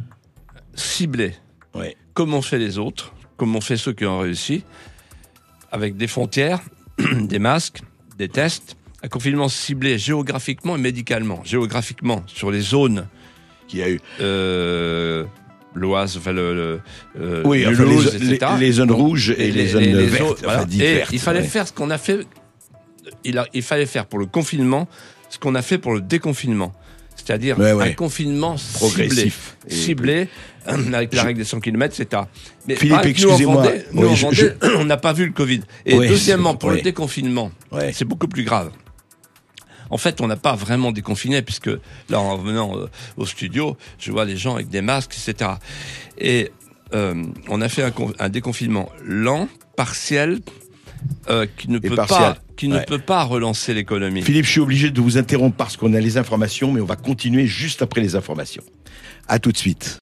ciblé, comme ont fait les autres, comme ont fait ceux qui ont réussi, avec des frontières, des masques, des tests, un confinement ciblé géographiquement et médicalement. Géographiquement, sur les zones qu'il y a eu. L'Oise, enfin Mulhouse, etc. Les zones rouges et les zones vertes. Voilà. Dites Et vertes, il fallait faire ce qu'on a fait. Il fallait faire pour le confinement ce qu'on a fait pour le déconfinement. C'est-à-dire un confinement progressif, ciblé avec la règle des 100 km, etc. Mais Philippe, excusez-moi. On n'a pas vu le Covid. Et deuxièmement, pour le déconfinement, c'est beaucoup plus grave. En fait, on n'a pas vraiment déconfiné, puisque là, en revenant au studio, je vois les gens avec des masques, etc. Et on a fait un déconfinement lent, partiel, qui ne peut pas relancer l'économie. Philippe, je suis obligé de vous interrompre parce qu'on a les informations, mais on va continuer juste après les informations. À tout de suite.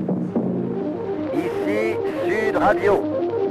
Ici Sud Radio.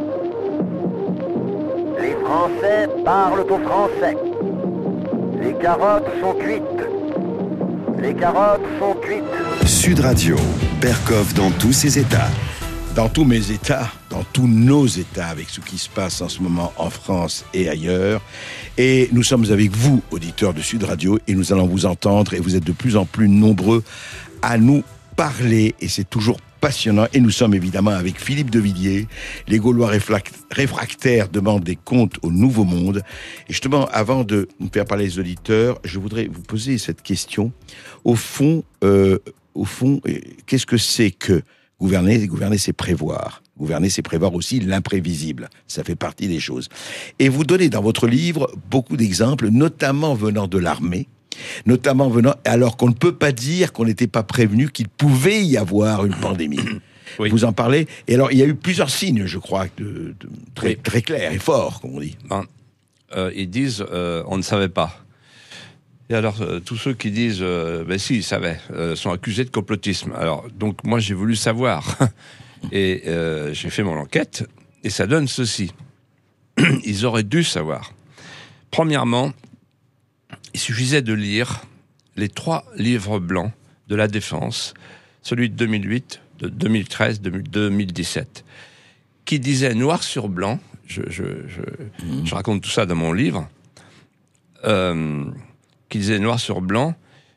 Les Français parlent au français. Les carottes sont cuites. Les carottes sont cuites. Sud Radio, Percoff dans tous ses états. Dans tous mes états, dans tous nos états, avec ce qui se passe en ce moment en France et ailleurs. Et nous sommes avec vous, auditeurs de Sud Radio, et nous allons vous entendre, et vous êtes de plus en plus nombreux à nous parler, et c'est toujours passionnant. Et nous sommes évidemment avec Philippe de Villiers. Les Gaulois réfractaires demandent des comptes au Nouveau Monde. Et justement, avant de nous faire parler les auditeurs, je voudrais vous poser cette question. Au fond, qu'est-ce que c'est que gouverner, c'est prévoir. Gouverner, c'est prévoir aussi l'imprévisible. Ça fait partie des choses. Et vous donnez dans votre livre beaucoup d'exemples, notamment venant de l'armée, alors qu'on ne peut pas dire qu'on n'était pas prévenu qu'il pouvait y avoir une pandémie. Oui. Vous en parlez. Et alors, il y a eu plusieurs signes, je crois, très clairs et forts, comme on dit. Ils disent, on ne savait pas. Et alors, tous ceux qui disent, si, ils savaient, sont accusés de complotisme. Alors, donc, moi, j'ai voulu savoir. Et j'ai fait mon enquête, et ça donne ceci. Ils auraient dû savoir. Premièrement, il suffisait de lire les 3 livres blancs de la Défense, celui de 2008, de 2013, de 2017, qui disait noir sur blanc, je raconte tout ça dans mon livre, qui disait noir sur blanc,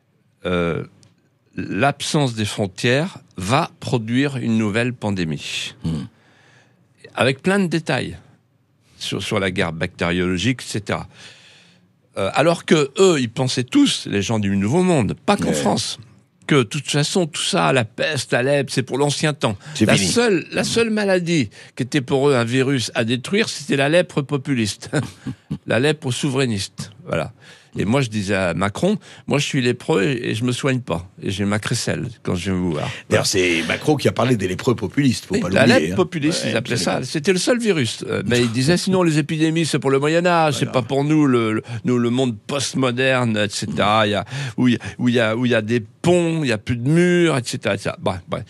l'absence des frontières va produire une nouvelle pandémie. Avec plein de détails sur la guerre bactériologique, etc. Alors que eux, ils pensaient tous, les gens du Nouveau Monde, pas qu'en France, que de toute façon, tout ça, la peste, la lèpre, c'est pour l'ancien temps. La seule maladie qui était pour eux un virus à détruire, c'était la lèpre populiste, la lèpre souverainiste. Voilà. Et moi, je disais à Macron, moi, je suis lépreux et je me soigne pas. Et j'ai ma crécelle quand je viens vous voir. D'ailleurs, c'est Macron qui a parlé des lépreux populistes, faut pas l'oublier. La lèpre populiste, ils appelaient ça. C'était le seul virus. Mais il disait, sinon, les épidémies, c'est pour le Moyen-Âge, c'est pas pour nous, le monde postmoderne, etc. Où il y a des ponts, il y a plus de murs, etc. Bref.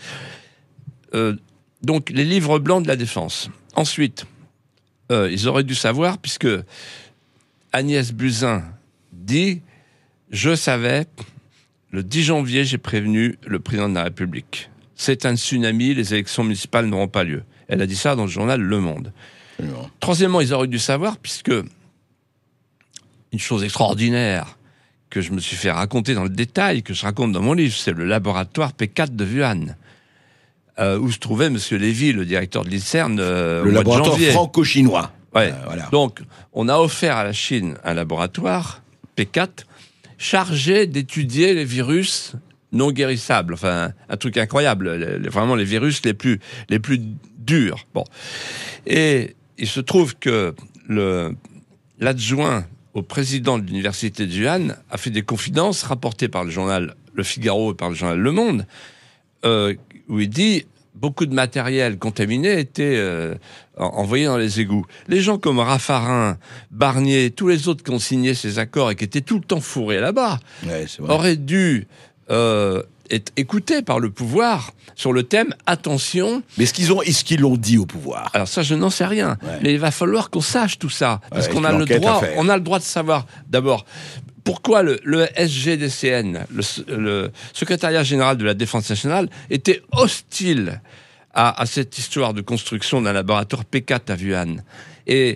Donc, les livres blancs de la Défense. Ensuite, ils auraient dû savoir, puisque Agnès Buzyn dit, je savais, le 10 janvier, j'ai prévenu le président de la République. C'est un tsunami, les élections municipales n'auront pas lieu. Elle a dit ça dans le journal Le Monde. Troisièmement, ils auraient dû savoir, puisque une chose extraordinaire que je me suis fait raconter dans le détail, que je raconte dans mon livre, c'est le laboratoire P4 de Wuhan, où se trouvait M. Lévy, le directeur de l'INSERM, le laboratoire franco-chinois. Ouais. Voilà. Donc, on a offert à la Chine un laboratoire P4 chargé d'étudier les virus non guérissables. Enfin, un truc incroyable. Vraiment les virus les plus durs. Bon. Et il se trouve que l'adjoint au président de l'université de Wuhan a fait des confidences rapportées par le journal Le Figaro et par le journal Le Monde, où il dit beaucoup de matériel contaminé était envoyé dans les égouts. Les gens comme Raffarin, Barnier, tous les autres qui ont signé ces accords et qui étaient tout le temps fourrés là-bas, auraient dû être écoutés par le pouvoir sur le thème « Attention ». Mais est-ce qu'ils l'ont dit au pouvoir ? Alors ça, je n'en sais rien. Mais il va falloir qu'on sache tout ça. Parce qu'on a le droit de savoir, d'abord, pourquoi le SGDCN, le secrétariat général de la Défense nationale, était hostile à cette histoire de construction d'un laboratoire P4 à Wuhan. Et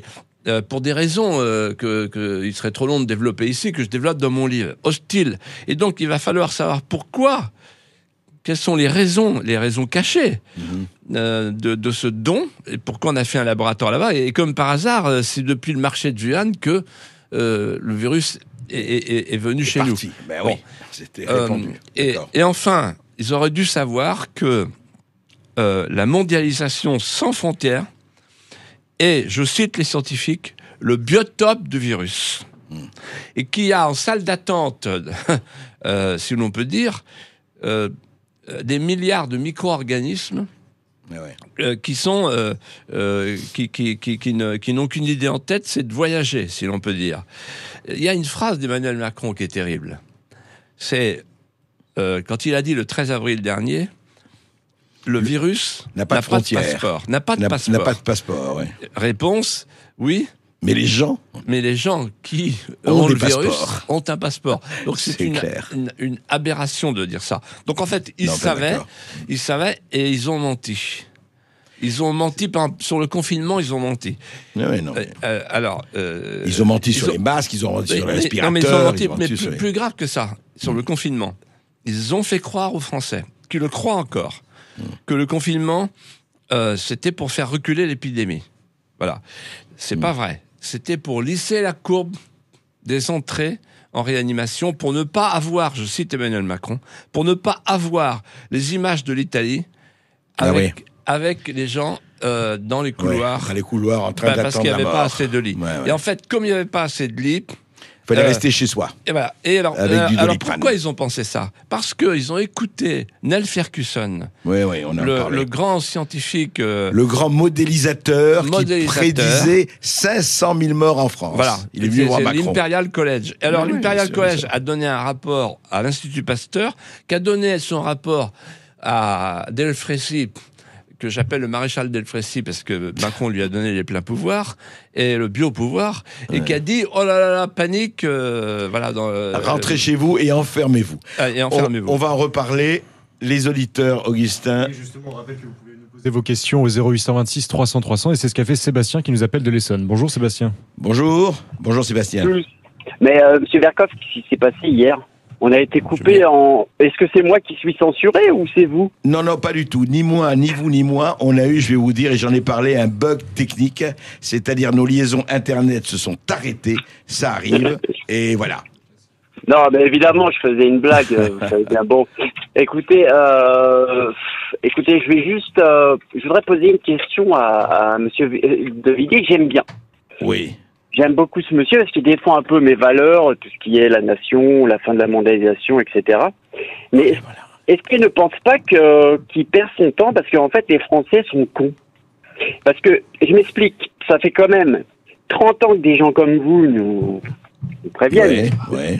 pour des raisons qu'il serait trop long de développer ici, que je développe dans mon livre, hostile. Et donc, il va falloir savoir pourquoi, quelles sont les raisons cachées de ce don, et pourquoi on a fait un laboratoire là-bas. Et comme par hasard, c'est depuis le marché de Wuhan que le virus est venu chez nous. Ben oui, c'était répandu. Et enfin, ils auraient dû savoir que la mondialisation sans frontières est, je cite les scientifiques, le biotope du virus. Et qu'il y a en salle d'attente, si l'on peut dire, des milliards de micro-organismes qui n'ont qu'une idée en tête, c'est de voyager, si l'on peut dire. Il y a une phrase d'Emmanuel Macron qui est terrible. C'est quand il a dit le 13 avril dernier, le virus n'a pas de passeport. N'a pas de passeport, oui. Réponse, oui. Mais les gens qui ont le virus passeports. ont un passeport. Donc c'est une aberration de dire ça. Donc en fait, ils savaient et ils ont menti. Ils ont menti sur le confinement, ils ont menti. Oui, non. Ils ont menti sur les masques, ils ont menti sur les respirateurs. Non, mais ils ont menti, mais plus grave que ça, sur le confinement. Ils ont fait croire aux Français, qui le croient encore, que le confinement, c'était pour faire reculer l'épidémie. Voilà. C'est pas vrai. C'était pour lisser la courbe des entrées en réanimation, pour ne pas avoir, je cite Emmanuel Macron, pour ne pas avoir les images de l'Italie avec les gens dans les couloirs. Dans les couloirs en train d'attendre la mort. Parce qu'il n'y avait pas assez de lits. Et en fait, comme il n'y avait pas assez de lits, il fallait rester chez soi. Et voilà. Et alors pourquoi ils ont pensé ça ? Parce qu'ils ont écouté Neil Ferguson, le grand scientifique, le grand modélisateur qui prédisait 500 000 morts en France. Voilà. Il est venu voir Macron. L'Imperial College. Et alors l'Imperial College a donné un rapport à l'Institut Pasteur, qui a donné son rapport à Delfrécy, que j'appelle le maréchal Delfrécy parce que Macron lui a donné les pleins pouvoirs et le biopouvoir, et qui a dit oh là là, panique, rentrez chez vous et enfermez-vous. On va en reparler. Les auditeurs, Augustin. Et justement, on rappelle que vous pouvez nous poser vos questions au 0826 300 300, et c'est ce qu'a fait Sébastien qui nous appelle de l'Essonne. Bonjour Sébastien. Bonjour Sébastien. Mais Monsieur Verkoff, qu'est-ce qui s'est passé hier ? On a été coupé en... Est-ce que c'est moi qui suis censuré ou c'est vous ? Non, pas du tout. Ni moi, ni vous, ni moi. On a eu, je vais vous dire, et j'en ai parlé, un bug technique. C'est-à-dire nos liaisons Internet se sont arrêtées. Ça arrive. Et voilà. Non, mais évidemment, je faisais une blague. Vous savez bien. Bon, écoutez, je vais juste... je voudrais poser une question à Monsieur De Villiers, que j'aime bien. Oui. J'aime beaucoup ce monsieur parce qu'il défend un peu mes valeurs, tout ce qui est la nation, la fin de la mondialisation, etc. Mais est-ce qu'il ne pense pas qu'il perd son temps parce qu'en fait les Français sont cons ? Parce que, je m'explique, ça fait quand même 30 ans que des gens comme vous nous préviennent. Ouais.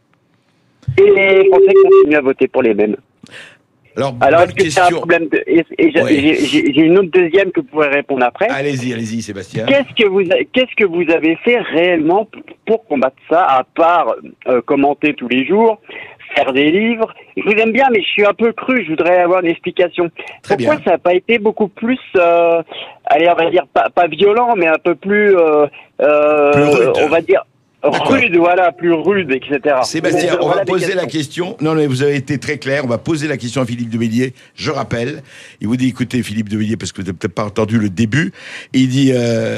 Et les Français continuent à voter pour les mêmes. Alors est-ce que c'est un problème de... J'ai une autre deuxième que vous pourrez répondre après. Allez-y, Sébastien. Qu'est-ce que vous avez fait réellement pour combattre ça, à part commenter tous les jours, faire des livres ? Je vous aime bien, mais je suis un peu cru, je voudrais avoir une explication. Pourquoi ça n'a pas été beaucoup plus, on va dire, pas violent, mais un peu plus rude. On va dire... plus rude, etc. Sébastien, on va poser la question. Non, mais vous avez été très clair. On va poser la question à Philippe de Villiers. Je rappelle. Il vous dit, écoutez, Philippe de Villiers, parce que vous n'avez peut-être pas entendu le début. Il dit,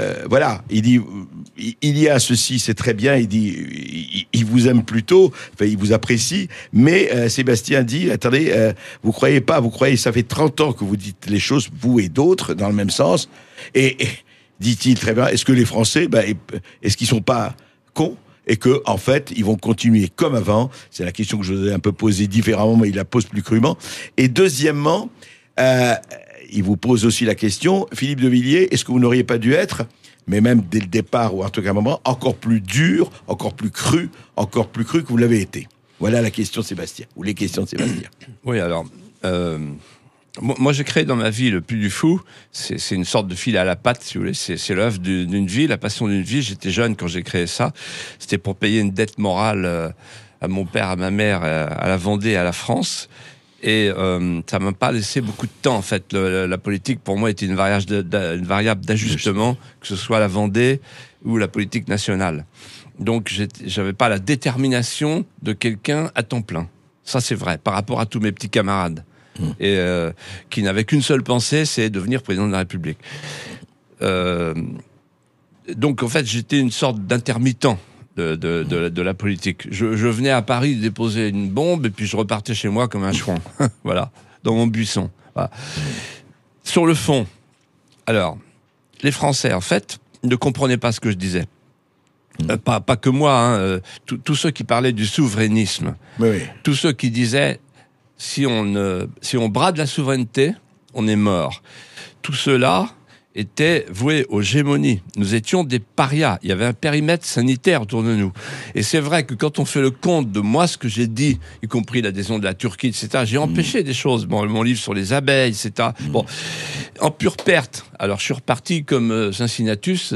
il y a ceci, c'est très bien. Il dit, il vous aime plutôt. Enfin, il vous apprécie. Mais Sébastien dit, attendez, vous croyez, ça fait 30 ans que vous dites les choses, vous et d'autres, dans le même sens. Et dit-il très bien, est-ce que les Français, est-ce qu'ils sont pas cons, et que en fait ils vont continuer comme avant? C'est la question que je vous ai un peu posée différemment, mais il la pose plus crûment. Et deuxièmement, il vous pose aussi la question, Philippe de Villiers, est-ce que vous n'auriez pas dû être, mais même dès le départ ou en tout cas un moment, encore plus dur, encore plus cru que vous l'avez été? Voilà la question de Sébastien, ou les questions de Sébastien. Oui, alors moi, j'ai créé dans ma vie le Puy du Fou. C'est une sorte de fil à la patte, si vous voulez. C'est l'œuvre d'une vie, la passion d'une vie. J'étais jeune quand j'ai créé ça. C'était pour payer une dette morale à mon père, à ma mère, à la Vendée, à la France. Et ça m'a pas laissé beaucoup de temps, en fait. La politique, pour moi, était une variable d'ajustement, que ce soit la Vendée ou la politique nationale. Donc, j'avais pas la détermination de quelqu'un à temps plein. Ça, c'est vrai, par rapport à tous mes petits camarades. Et qui n'avaient qu'une seule pensée, c'est devenir président de la République. Donc, en fait, j'étais une sorte d'intermittent de la politique. Je venais à Paris déposer une bombe et puis je repartais chez moi comme un chouan. Voilà, dans mon buisson. Voilà. Sur le fond, alors, les Français, en fait, ne comprenaient pas ce que je disais. Pas que moi, tous ceux qui parlaient du souverainisme, tous ceux qui disaient si on brade la souveraineté, on est mort. Tout cela était voué aux gémonies. Nous étions des parias. Il y avait un périmètre sanitaire autour de nous. Et c'est vrai que quand on fait le compte de moi, ce que j'ai dit, y compris l'adhésion de la Turquie, etc., j'ai empêché des choses. Bon, mon livre sur les abeilles, etc. Bon, en pure perte. Alors, je suis reparti comme Cincinnatus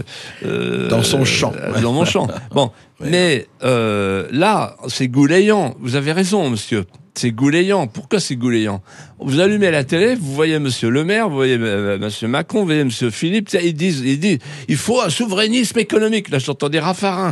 dans son champ. Dans mon champ. Bon, mais là, c'est goulayant. Vous avez raison, monsieur. C'est goulayant. Pourquoi c'est goulayant? Vous allumez la télé, vous voyez monsieur Le Maire, vous voyez monsieur Macron, vous voyez monsieur Philippe, ils disent, il faut un souverainisme économique. Là, j'entends des Raffarins.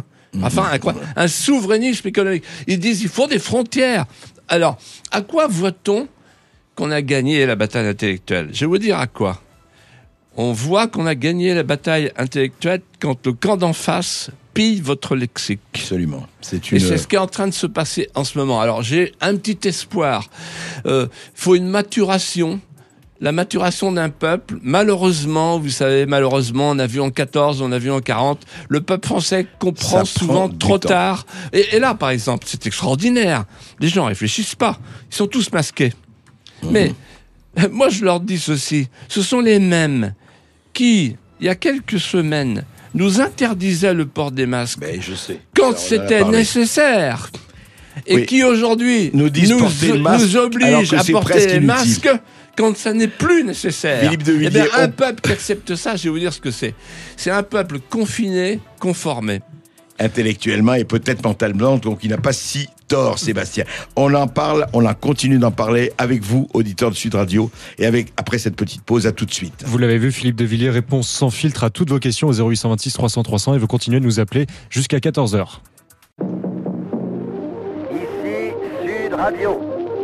Un souverainisme économique. Ils disent, il faut des frontières. Alors, à quoi voit-on qu'on a gagné la bataille intellectuelle? Je vais vous dire à quoi. On voit qu'on a gagné la bataille intellectuelle quand le camp d'en face pille votre lexique. Absolument. Et c'est ce qui est en train de se passer en ce moment. Alors, j'ai un petit espoir. Faut une maturation. La maturation d'un peuple. Malheureusement, vous savez, on a vu en 14, on a vu en 40. Le peuple français comprend souvent trop tard. Et là, par exemple, c'est extraordinaire. Les gens réfléchissent pas. Ils sont tous masqués. Mais, moi, je leur dis ceci. Ce sont les mêmes qui, il y a quelques semaines, nous interdisait le port des masques quand c'était nécessaire et qui aujourd'hui nous oblige à porter les masques quand ça n'est plus nécessaire. Philippe de Villiers, un peuple qui accepte ça, je vais vous dire ce que c'est. C'est un peuple confiné, conformé. Intellectuellement et peut-être mentalement, donc il n'a pas si tort, Sébastien. On en parle, on en continue d'en parler avec vous, auditeurs de Sud Radio, et après cette petite pause, à tout de suite. Vous l'avez vu, Philippe de Villiers, réponse sans filtre à toutes vos questions au 0826 300 300 et vous continuez de nous appeler jusqu'à 14h. Ici Sud Radio.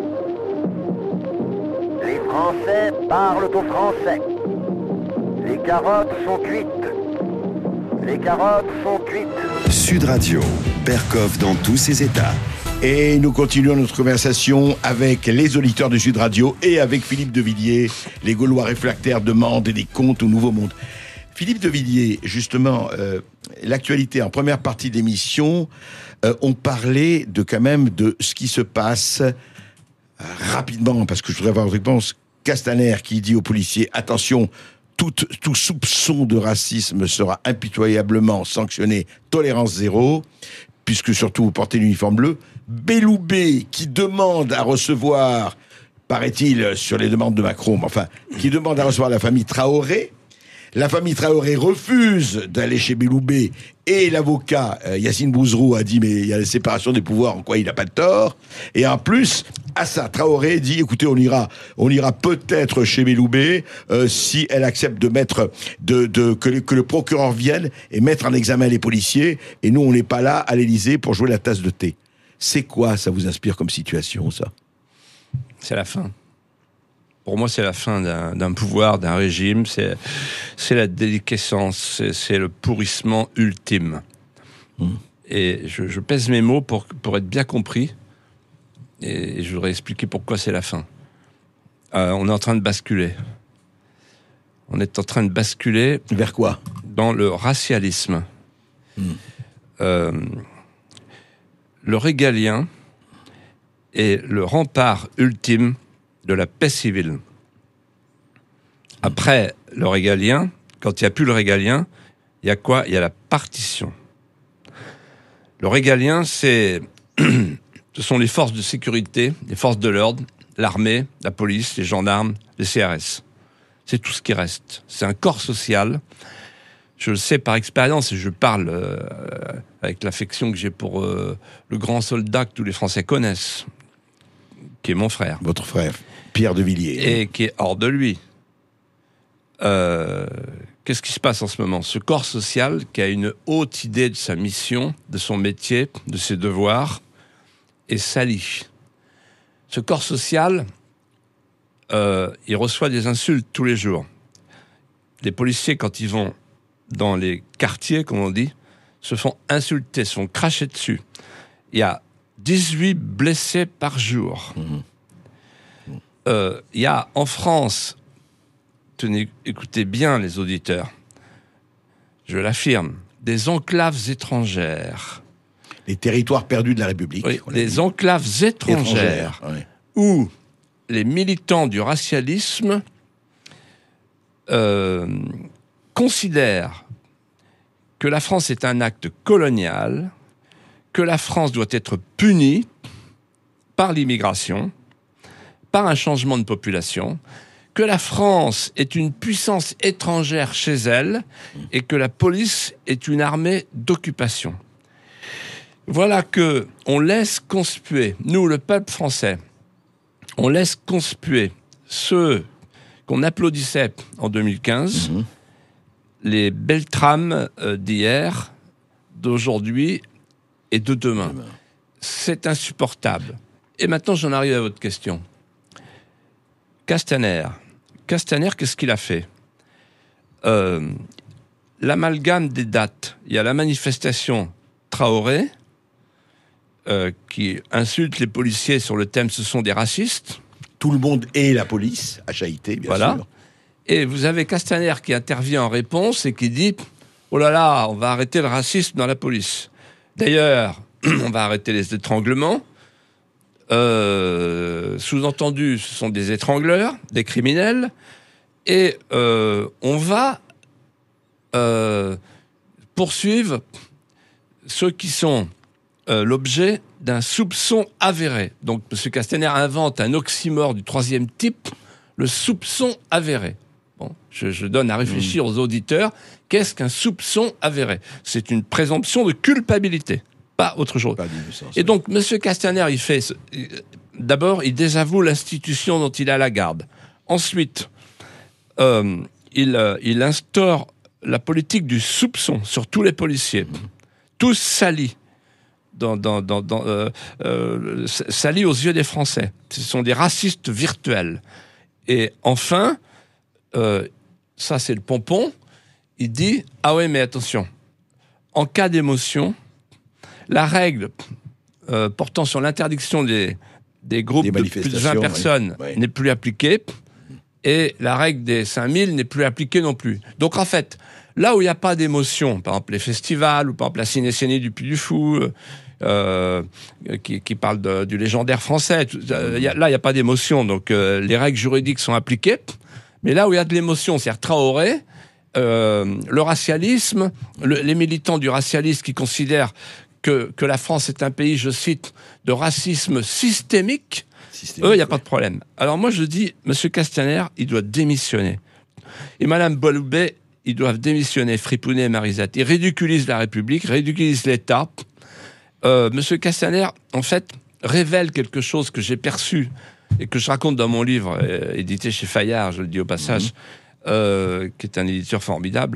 Les Français parlent aux Français. Les carottes sont cuites. Les carottes sont cuites. Sud Radio, Percoff dans tous ses états. Et nous continuons notre conversation avec les auditeurs de Sud Radio et avec Philippe de Villiers, les Gaulois réfractaires demandent des comptes au Nouveau Monde. Philippe de Villiers, justement, l'actualité en première partie d'émission, on parlait quand même de ce qui se passe rapidement, parce que je voudrais avoir une réponse. Castaner qui dit aux policiers, attention, tout soupçon de racisme sera impitoyablement sanctionné, tolérance zéro, puisque surtout vous portez l'uniforme bleu. Belloubet qui demande à recevoir, paraît-il, sur les demandes de Macron, enfin, qui demande à recevoir la famille Traoré. La famille Traoré refuse d'aller chez Belloubet et l'avocat Yassine Bouzrou a dit mais il y a la séparation des pouvoirs, en quoi il n'a pas de tort. Et en plus, Assa Traoré dit écoutez, on ira peut-être chez Belloubet si elle accepte de mettre que le procureur vienne et mettre en examen les policiers. Et nous, on n'est pas là à l'Élysée pour jouer la tasse de thé. C'est quoi ça vous inspire comme situation, ça? C'est la fin. Pour moi, c'est la fin d'un pouvoir, d'un régime. C'est la déliquescence, c'est le pourrissement ultime. Et je pèse mes mots pour être bien compris. Et je voudrais expliquer pourquoi c'est la fin. On est en train de basculer. On est en train de basculer... Vers quoi? Dans le racialisme. Le régalien est le rempart ultime de la paix civile. Après le régalien, quand il n'y a plus le régalien, il y a quoi? Il y a la partition. Le régalien, ce sont les forces de sécurité, les forces de l'ordre, l'armée, la police, les gendarmes, les CRS. C'est tout ce qui reste. C'est un corps social. Je le sais par expérience et je parle avec l'affection que j'ai pour le grand soldat que tous les Français connaissent. qui est mon frère. Votre frère, Pierre de Villiers. Et qui est hors de lui. Qu'est-ce qui se passe en ce moment ? Ce corps social qui a une haute idée de sa mission, de son métier, de ses devoirs, est sali. Ce corps social, il reçoit des insultes tous les jours. Les policiers, quand ils vont dans les quartiers, comme on dit, se font insulter, se font cracher dessus. Il y a 18 blessés par jour. Il y a en France, tenez, écoutez bien les auditeurs, je l'affirme, des enclaves étrangères. Les territoires perdus de la République. Oui, des enclaves étrangères oui. Où les militants du racialisme considèrent que la France est un acte colonial, que la France doit être punie par l'immigration, par un changement de population, que la France est une puissance étrangère chez elle et que la police est une armée d'occupation. Voilà que on laisse conspuer, nous, le peuple français, on laisse conspuer ceux qu'on applaudissait en 2015, les belles trames d'hier, d'aujourd'hui et de demain. C'est insupportable. Et maintenant, j'en arrive à votre question. Castaner, qu'est-ce qu'il a fait ? L'amalgame des dates. Il y a la manifestation Traoré, qui insulte les policiers sur le thème « ce sont des racistes ». Tout le monde et la police, à Chaïté, bien sûr. Et vous avez Castaner qui intervient en réponse et qui dit « Oh là là, on va arrêter le racisme dans la police ». D'ailleurs, on va arrêter les étranglements. Sous-entendu, ce sont des étrangleurs, des criminels. Et on va poursuivre ceux qui sont l'objet d'un soupçon avéré. Donc, M. Castaner invente un oxymore du troisième type, le soupçon avéré. Bon, je donne à réfléchir aux auditeurs. Qu'est-ce qu'un soupçon avéré ? C'est une présomption de culpabilité, pas autre chose. Et donc, M. Castaner, d'abord, il désavoue l'institution dont il a la garde. Ensuite, il instaure la politique du soupçon sur tous les policiers, tous salis. Salis aux yeux des Français. Ce sont des racistes virtuels. Et enfin, ça c'est le pompon, il dit « Ah ouais, mais attention, en cas d'émotion, la règle portant sur l'interdiction des groupes de plus de 20 personnes n'est plus appliquée, et la règle des 5000 n'est plus appliquée non plus. » Donc en fait, là où il n'y a pas d'émotion, par exemple les festivals, ou par exemple la Ciné du Puy du Fou, qui parle du légendaire français, là il n'y a pas d'émotion, donc les règles juridiques sont appliquées. Mais là où il y a de l'émotion, c'est-à-dire Traoré, le racialisme, les militants du racialisme qui considèrent que la France est un pays, je cite, de racisme systémique, eux, il n'y a pas de problème. Alors moi je dis, M. Castaner, il doit démissionner. Et Mme Belloubet, ils doivent démissionner, Fripounet et Marisate. Ils ridiculisent la République, ridiculisent l'État. Monsieur Castaner, en fait, révèle quelque chose que j'ai perçu et que je raconte dans mon livre, édité chez Fayard, je le dis au passage, qui est un éditeur formidable.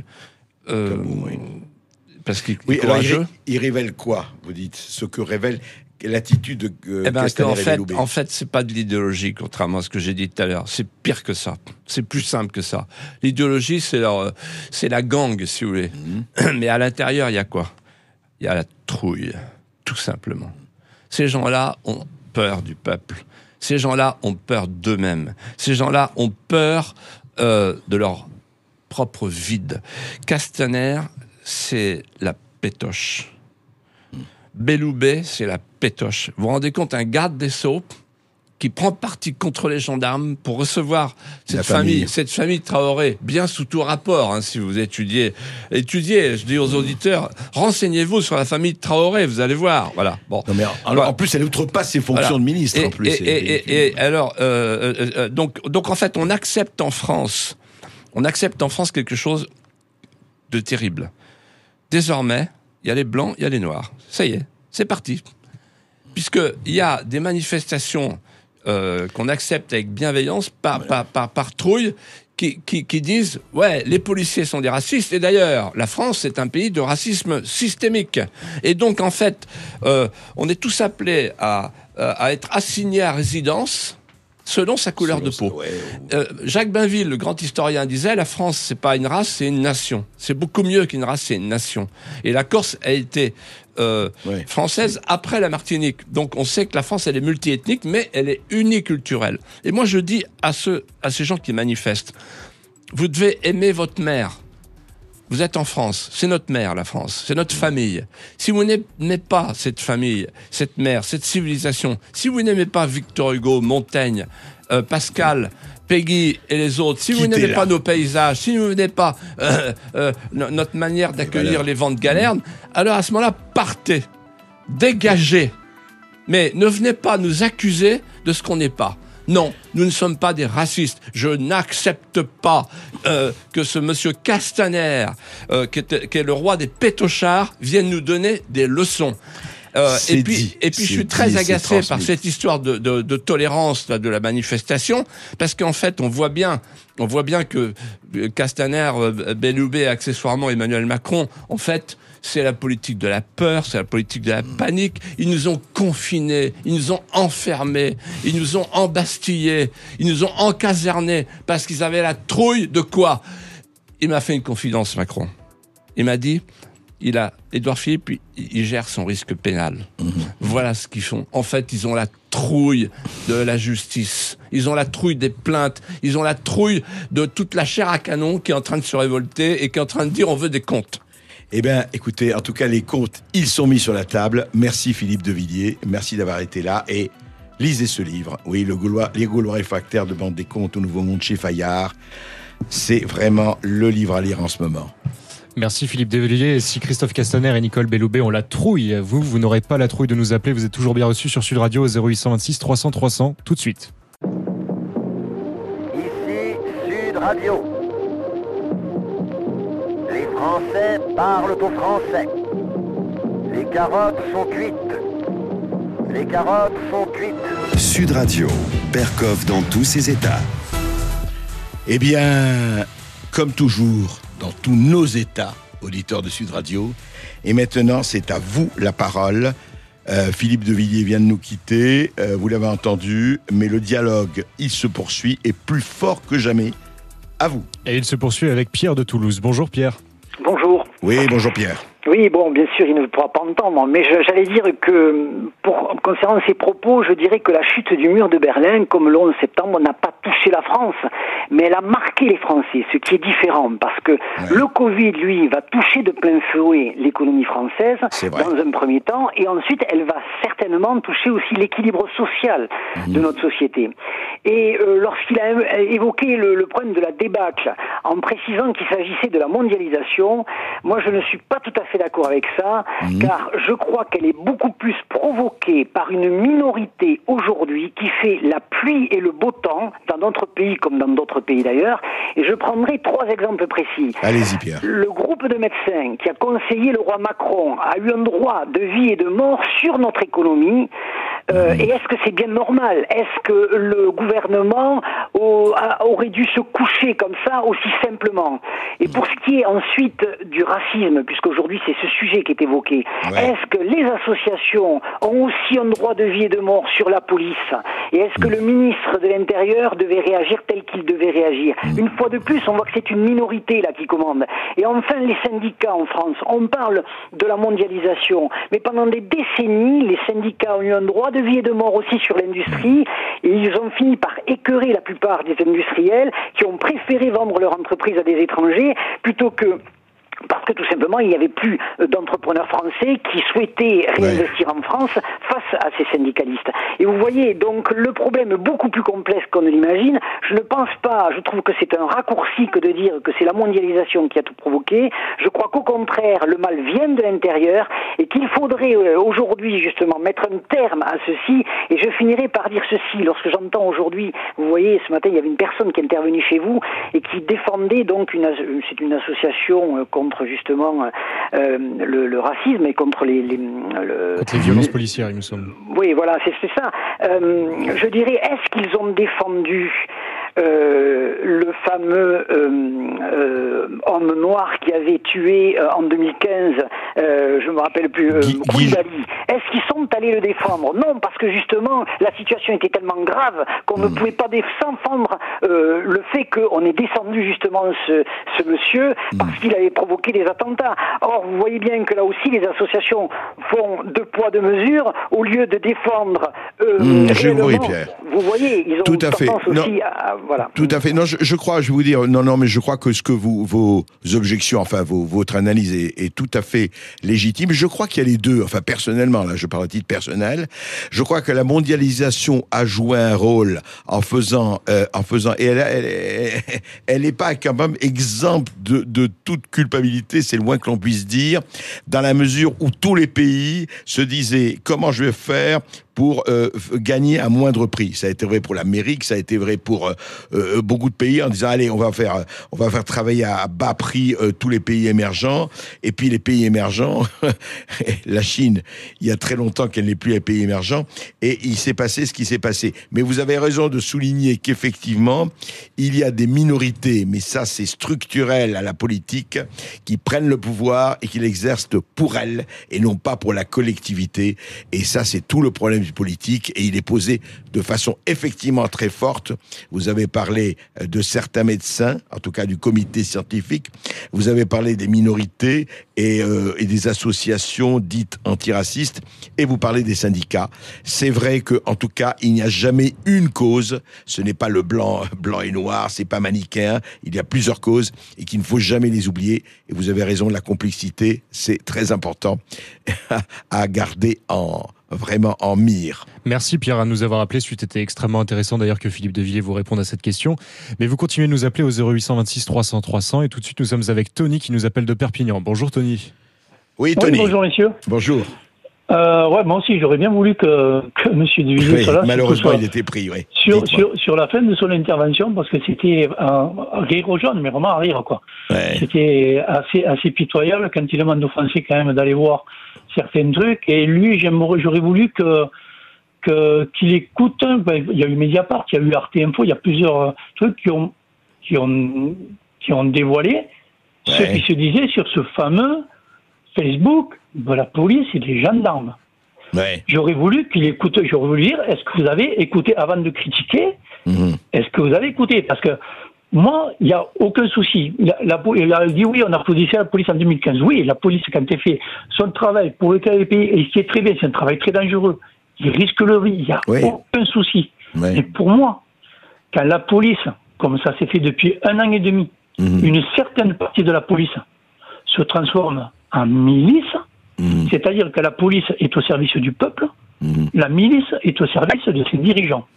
Parce qu'il est courageux. Alors il révèle quoi, vous dites ? Ce que révèle l'attitude de Castaner et Belloubet. En fait, c'est pas de l'idéologie, contrairement à ce que j'ai dit tout à l'heure. C'est pire que ça. C'est plus simple que ça. L'idéologie, c'est la gangue, si vous voulez. Mais à l'intérieur, il y a quoi ? Il y a la trouille, tout simplement. Ces gens-là ont peur du peuple. Ces gens-là ont peur d'eux-mêmes. Ces gens-là ont peur de leur propre vide. Castaner, c'est la pétoche. Belloubet, c'est la pétoche. Vous vous rendez compte, un garde des Sceaux qui prend parti contre les gendarmes pour recevoir cette famille Traoré, bien sous tout rapport, hein, si vous étudiez, je dis aux auditeurs, renseignez-vous sur la famille Traoré, vous allez voir, voilà. Bon. Non mais alors, en plus, elle outrepasse ses fonctions de ministre, en plus. Donc en fait, on accepte en France quelque chose de terrible. Désormais, il y a les blancs, il y a les noirs. Ça y est, c'est parti. Puisqu'il y a des manifestations qu'on accepte avec bienveillance par trouille, qui disent ouais, les policiers sont des racistes, et d'ailleurs la France est un pays de racisme systémique, et donc en fait on est tous appelés à être assignés à résidence selon sa couleur de peau. Jacques Bainville, le grand historien, disait la France, c'est pas une race, c'est une nation. C'est beaucoup mieux qu'une race, c'est une nation. Et la Corse a été française après la Martinique. Donc on sait que la France, elle est multiethnique, mais elle est uniculturelle. Et moi, je dis à ces gens qui manifestent, vous devez aimer votre mère. Vous êtes en France, c'est notre mère, la France, c'est notre famille. Si vous n'aimez pas cette famille, cette mère, cette civilisation, si vous n'aimez pas Victor Hugo, Montaigne, Pascal, Peggy et les autres, si vous n'aimez pas nos paysages, si vous n'aimez pas notre manière d'accueillir les vents de Galerne, alors à ce moment-là, partez, dégagez. Mais ne venez pas nous accuser de ce qu'on n'est pas. Non, nous ne sommes pas des racistes. Je n'accepte pas que ce monsieur Castaner, qui est le roi des pétochards, vienne nous donner des leçons. Et puis je suis très agacé par cette histoire de tolérance là, de la manifestation, parce qu'en fait, on voit bien que Castaner, Belloubet, accessoirement Emmanuel Macron, en fait, c'est la politique de la peur, c'est la politique de la panique. Ils nous ont confinés, ils nous ont enfermés, ils nous ont embastillés, ils nous ont encasernés, parce qu'ils avaient la trouille de quoi ? Il m'a fait une confidence, Macron. Il m'a dit, Édouard Philippe, il gère son risque pénal. Voilà ce qu'ils font. En fait, ils ont la trouille de la justice. Ils ont la trouille des plaintes. Ils ont la trouille de toute la chair à canon qui est en train de se révolter et qui est en train de dire on veut des comptes. Eh bien, écoutez, en tout cas, les comptes, ils sont mis sur la table. Merci Philippe de Villiers. Merci d'avoir été là. Et lisez ce livre. Oui, Les Gaulois réfractaires de Bande des Contes au Nouveau Monde chez Fayard. C'est vraiment le livre à lire en ce moment. Merci Philippe de Villiers. Si Christophe Castaner et Nicole Belloubet ont la trouille, vous n'aurez pas la trouille de nous appeler. Vous êtes toujours bien reçus sur Sud Radio au 0826 300 300. Tout de suite. Ici Sud Radio. Les Français parlent aux Français. Les carottes sont cuites. Les carottes sont cuites. Sud Radio, Berkoff dans tous ses états. Eh bien, comme toujours, dans tous nos états, auditeurs de Sud Radio. Et maintenant, c'est à vous la parole. Philippe de Villiers vient de nous quitter, vous l'avez entendu, mais le dialogue, il se poursuit, et plus fort que jamais. À vous. Et il se poursuit avec Pierre de Toulouse. Bonjour Pierre. Bonjour. Oui, bonjour Pierre. Oui, bon, bien sûr, il ne pourra pas entendre, mais j'allais dire que, concernant ses propos, je dirais que la chute du mur de Berlin, comme le 11 septembre, n'a pas touché la France, mais elle a marqué les Français, ce qui est différent, parce que le Covid, lui, va toucher de plein fouet l'économie française, dans un premier temps, et ensuite, elle va certainement toucher aussi l'équilibre social de notre société. Et lorsqu'il a évoqué le problème de la débâcle, en précisant qu'il s'agissait de la mondialisation, moi, je ne suis pas tout à fait d'accord avec ça, car je crois qu'elle est beaucoup plus provoquée par une minorité aujourd'hui qui fait la pluie et le beau temps dans notre pays comme dans d'autres pays d'ailleurs. Et je prendrai 3 exemples précis. Allez-y Pierre. Le groupe de médecins qui a conseillé le roi Macron a eu un droit de vie et de mort sur notre économie. Et est-ce que c'est bien normal ? Est-ce que le gouvernement aurait dû se coucher comme ça aussi simplement ? Et pour ce qui est ensuite du racisme, puisqu'aujourd'hui c'est ce sujet qui est évoqué, est-ce que les associations ont aussi un droit de vie et de mort sur la police ? Et est-ce que le ministre de l'Intérieur devait réagir tel qu'il devait réagir ? Une fois de plus, on voit que c'est une minorité là qui commande. Et enfin, les syndicats en France, on parle de la mondialisation, mais pendant des décennies, les syndicats ont eu un droit de vie et de mort aussi sur l'industrie, et ils ont fini par écœurer la plupart des industriels qui ont préféré vendre leur entreprise à des étrangers plutôt que... Parce que tout simplement, il n'y avait plus d'entrepreneurs français qui souhaitaient réinvestir en France face à ces syndicalistes. Et vous voyez, donc, le problème est beaucoup plus complexe qu'on ne l'imagine. Je ne pense pas, je trouve que c'est un raccourci que de dire que c'est la mondialisation qui a tout provoqué. Je crois qu'au contraire, le mal vient de l'intérieur et qu'il faudrait aujourd'hui, justement, mettre un terme à ceci. Et je finirai par dire ceci. Lorsque j'entends aujourd'hui, vous voyez, ce matin, il y avait une personne qui est intervenue chez vous et qui défendait donc c'est une association qu'on contre justement le racisme et contre les violences policières, il me semble. Oui, voilà, c'est ça. Je dirais, est-ce qu'ils ont défendu le fameux homme noir qui avait tué en 2015, je me rappelle plus, Koulibaly. Est-ce qu'ils sont allés le défendre? Non, parce que justement, la situation était tellement grave qu'on ne pouvait pas défendre le fait qu'on ait descendu justement ce monsieur parce qu'il avait provoqué des attentats. Or, vous voyez bien que là aussi, les associations font deux poids, deux mesures, au lieu de défendre réellement, Pierre. vous voyez, ils ont Tout à fait. aussi à... Voilà. Tout à fait. Non, je crois, je vais vous dire, non, mais je crois que vos objections, enfin, votre analyse est tout à fait légitime. Je crois qu'il y a les deux. Enfin, personnellement, là, je parle à titre personnel. Je crois que la mondialisation a joué un rôle en faisant, et elle n'est pas quand même exempte de toute culpabilité, c'est le moins que l'on puisse dire, dans la mesure où tous les pays se disaient comment je vais faire pour gagner à moindre prix. Ça a été vrai pour l'Amérique, ça a été vrai pour beaucoup de pays en disant allez, on va faire travailler à bas prix tous les pays émergents. Et puis les pays émergents, la Chine, il y a très longtemps qu'elle n'est plus un pays émergent, et il s'est passé ce qui s'est passé. Mais vous avez raison de souligner qu'effectivement, il y a des minorités, mais ça c'est structurel à la politique, qui prennent le pouvoir et qui l'exercent pour elles et non pas pour la collectivité. Et ça c'est tout le problème politique, et il est posé de façon effectivement très forte. Vous avez parlé de certains médecins, en tout cas du comité scientifique, vous avez parlé des minorités et des associations dites antiracistes, et vous parlez des syndicats. C'est vrai que, en tout cas, il n'y a jamais une cause, ce n'est pas le blanc et noir, c'est pas manichéen, il y a plusieurs causes et qu'il ne faut jamais les oublier. Et vous avez raison, la complexité, c'est très important à garder vraiment en mire. Merci Pierre à nous avoir appelé. C'était extrêmement intéressant d'ailleurs que Philippe Devilliers vous réponde à cette question. Mais vous continuez de nous appeler au 0826 300 300 et tout de suite nous sommes avec Tony qui nous appelle de Perpignan. Bonjour Tony. Oui Tony. Oui, bonjour messieurs. Bonjour. Moi aussi j'aurais bien voulu que Monsieur Devilliers soit là. Malheureusement il était pris, oui. Sur la fin de son intervention, parce que c'était un rire aux jaunes, mais vraiment un rire quoi. Ouais. C'était assez pitoyable quand il demande aux Français quand même d'aller voir certains trucs, et lui j'aurais voulu qu'il écoute. Il y a eu Mediapart, il y a eu Arte Info, il y a plusieurs trucs qui ont dévoilé ce qui se disait sur ce fameux Facebook de la police et des gendarmes. Ouais. J'aurais voulu qu'il écoute. J'aurais voulu dire, est-ce que vous avez écouté avant de critiquer? Est-ce que vous avez écouté? Parce que moi, il n'y a aucun souci. Il a dit oui, on a positionné la police en 2015. Oui, la police, quand elle fait son travail pour le cas des pays, et ce qui est très bien, c'est un travail très dangereux. Il risque le riz, il n'y a aucun souci. Mais pour moi, quand la police, comme ça s'est fait depuis 1 an et demi, une certaine partie de la police se transforme en milice, c'est-à-dire que la police est au service du peuple, la milice est au service de ses dirigeants.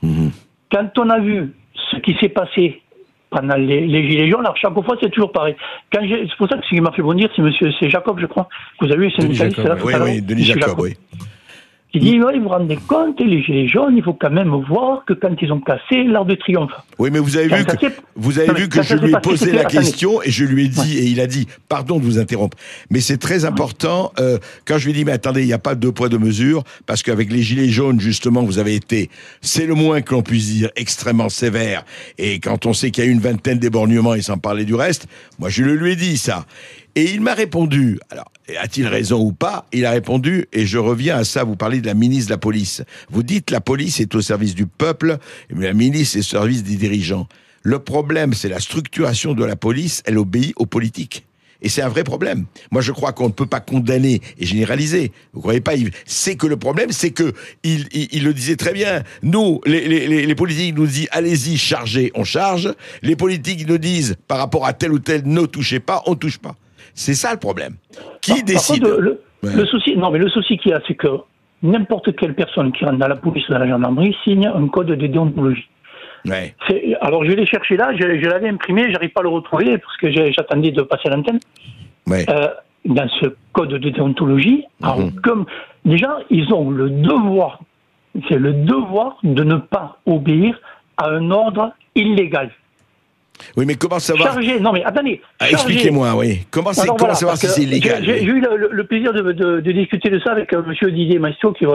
Quand on a vu ce qui s'est passé pendant les Gilets jaunes, alors chaque fois c'est toujours pareil. C'est pour ça que ce qui m'a fait bondir, c'est Jacob, je crois, que vous avez eu, c'est Denis Jacob, oui, Denis Jacob, oui. Qui dit, vous vous rendez compte, les Gilets jaunes, il faut quand même voir que quand ils ont cassé l'Arc de Triomphe. Oui, mais vous avez vu que je lui ai posé la question et je lui ai dit, et il a dit, pardon de vous interrompre, mais c'est très important, quand je lui ai dit, mais attendez, il n'y a pas de deux poids, deux mesures, parce qu'avec les Gilets jaunes, justement, vous avez été, c'est le moins que l'on puisse dire, extrêmement sévère, et quand on sait qu'il y a eu une vingtaine d'éborgnements, et sans parler du reste, moi je lui ai dit ça. Et il m'a répondu, alors, a-t-il raison ou pas? Il a répondu, et je reviens à ça, vous parlez de la ministre de la police. Vous dites la police est au service du peuple, mais la ministre est au service des dirigeants. Le problème, c'est la structuration de la police, elle obéit aux politiques. Et c'est un vrai problème. Moi, je crois qu'on ne peut pas condamner et généraliser. Vous croyez pas, Yves? C'est que le problème, c'est que il le disait très bien. Nous, les politiques nous disent, allez-y, chargez, on charge. Les politiques nous disent, par rapport à tel ou tel, ne touchez pas, on touche pas. C'est ça le problème. Qui décide? Par contre, le souci qu'il y a, c'est que n'importe quelle personne qui rentre dans la police ou dans la gendarmerie signe un code de déontologie. Ouais. Alors je l'ai cherché là, je l'avais imprimé, j'arrive pas à le retrouver parce que j'attendais de passer à l'antenne. Ouais. Dans ce code de déontologie, alors, comme déjà ils ont le devoir, c'est le devoir de ne pas obéir à un ordre illégal. Oui, mais comment savoir... Chargé, non mais attendez. Expliquez-moi, oui. Comment savoir si c'est illégal? J'ai eu le plaisir de discuter de ça avec monsieur Didier Maistot, qui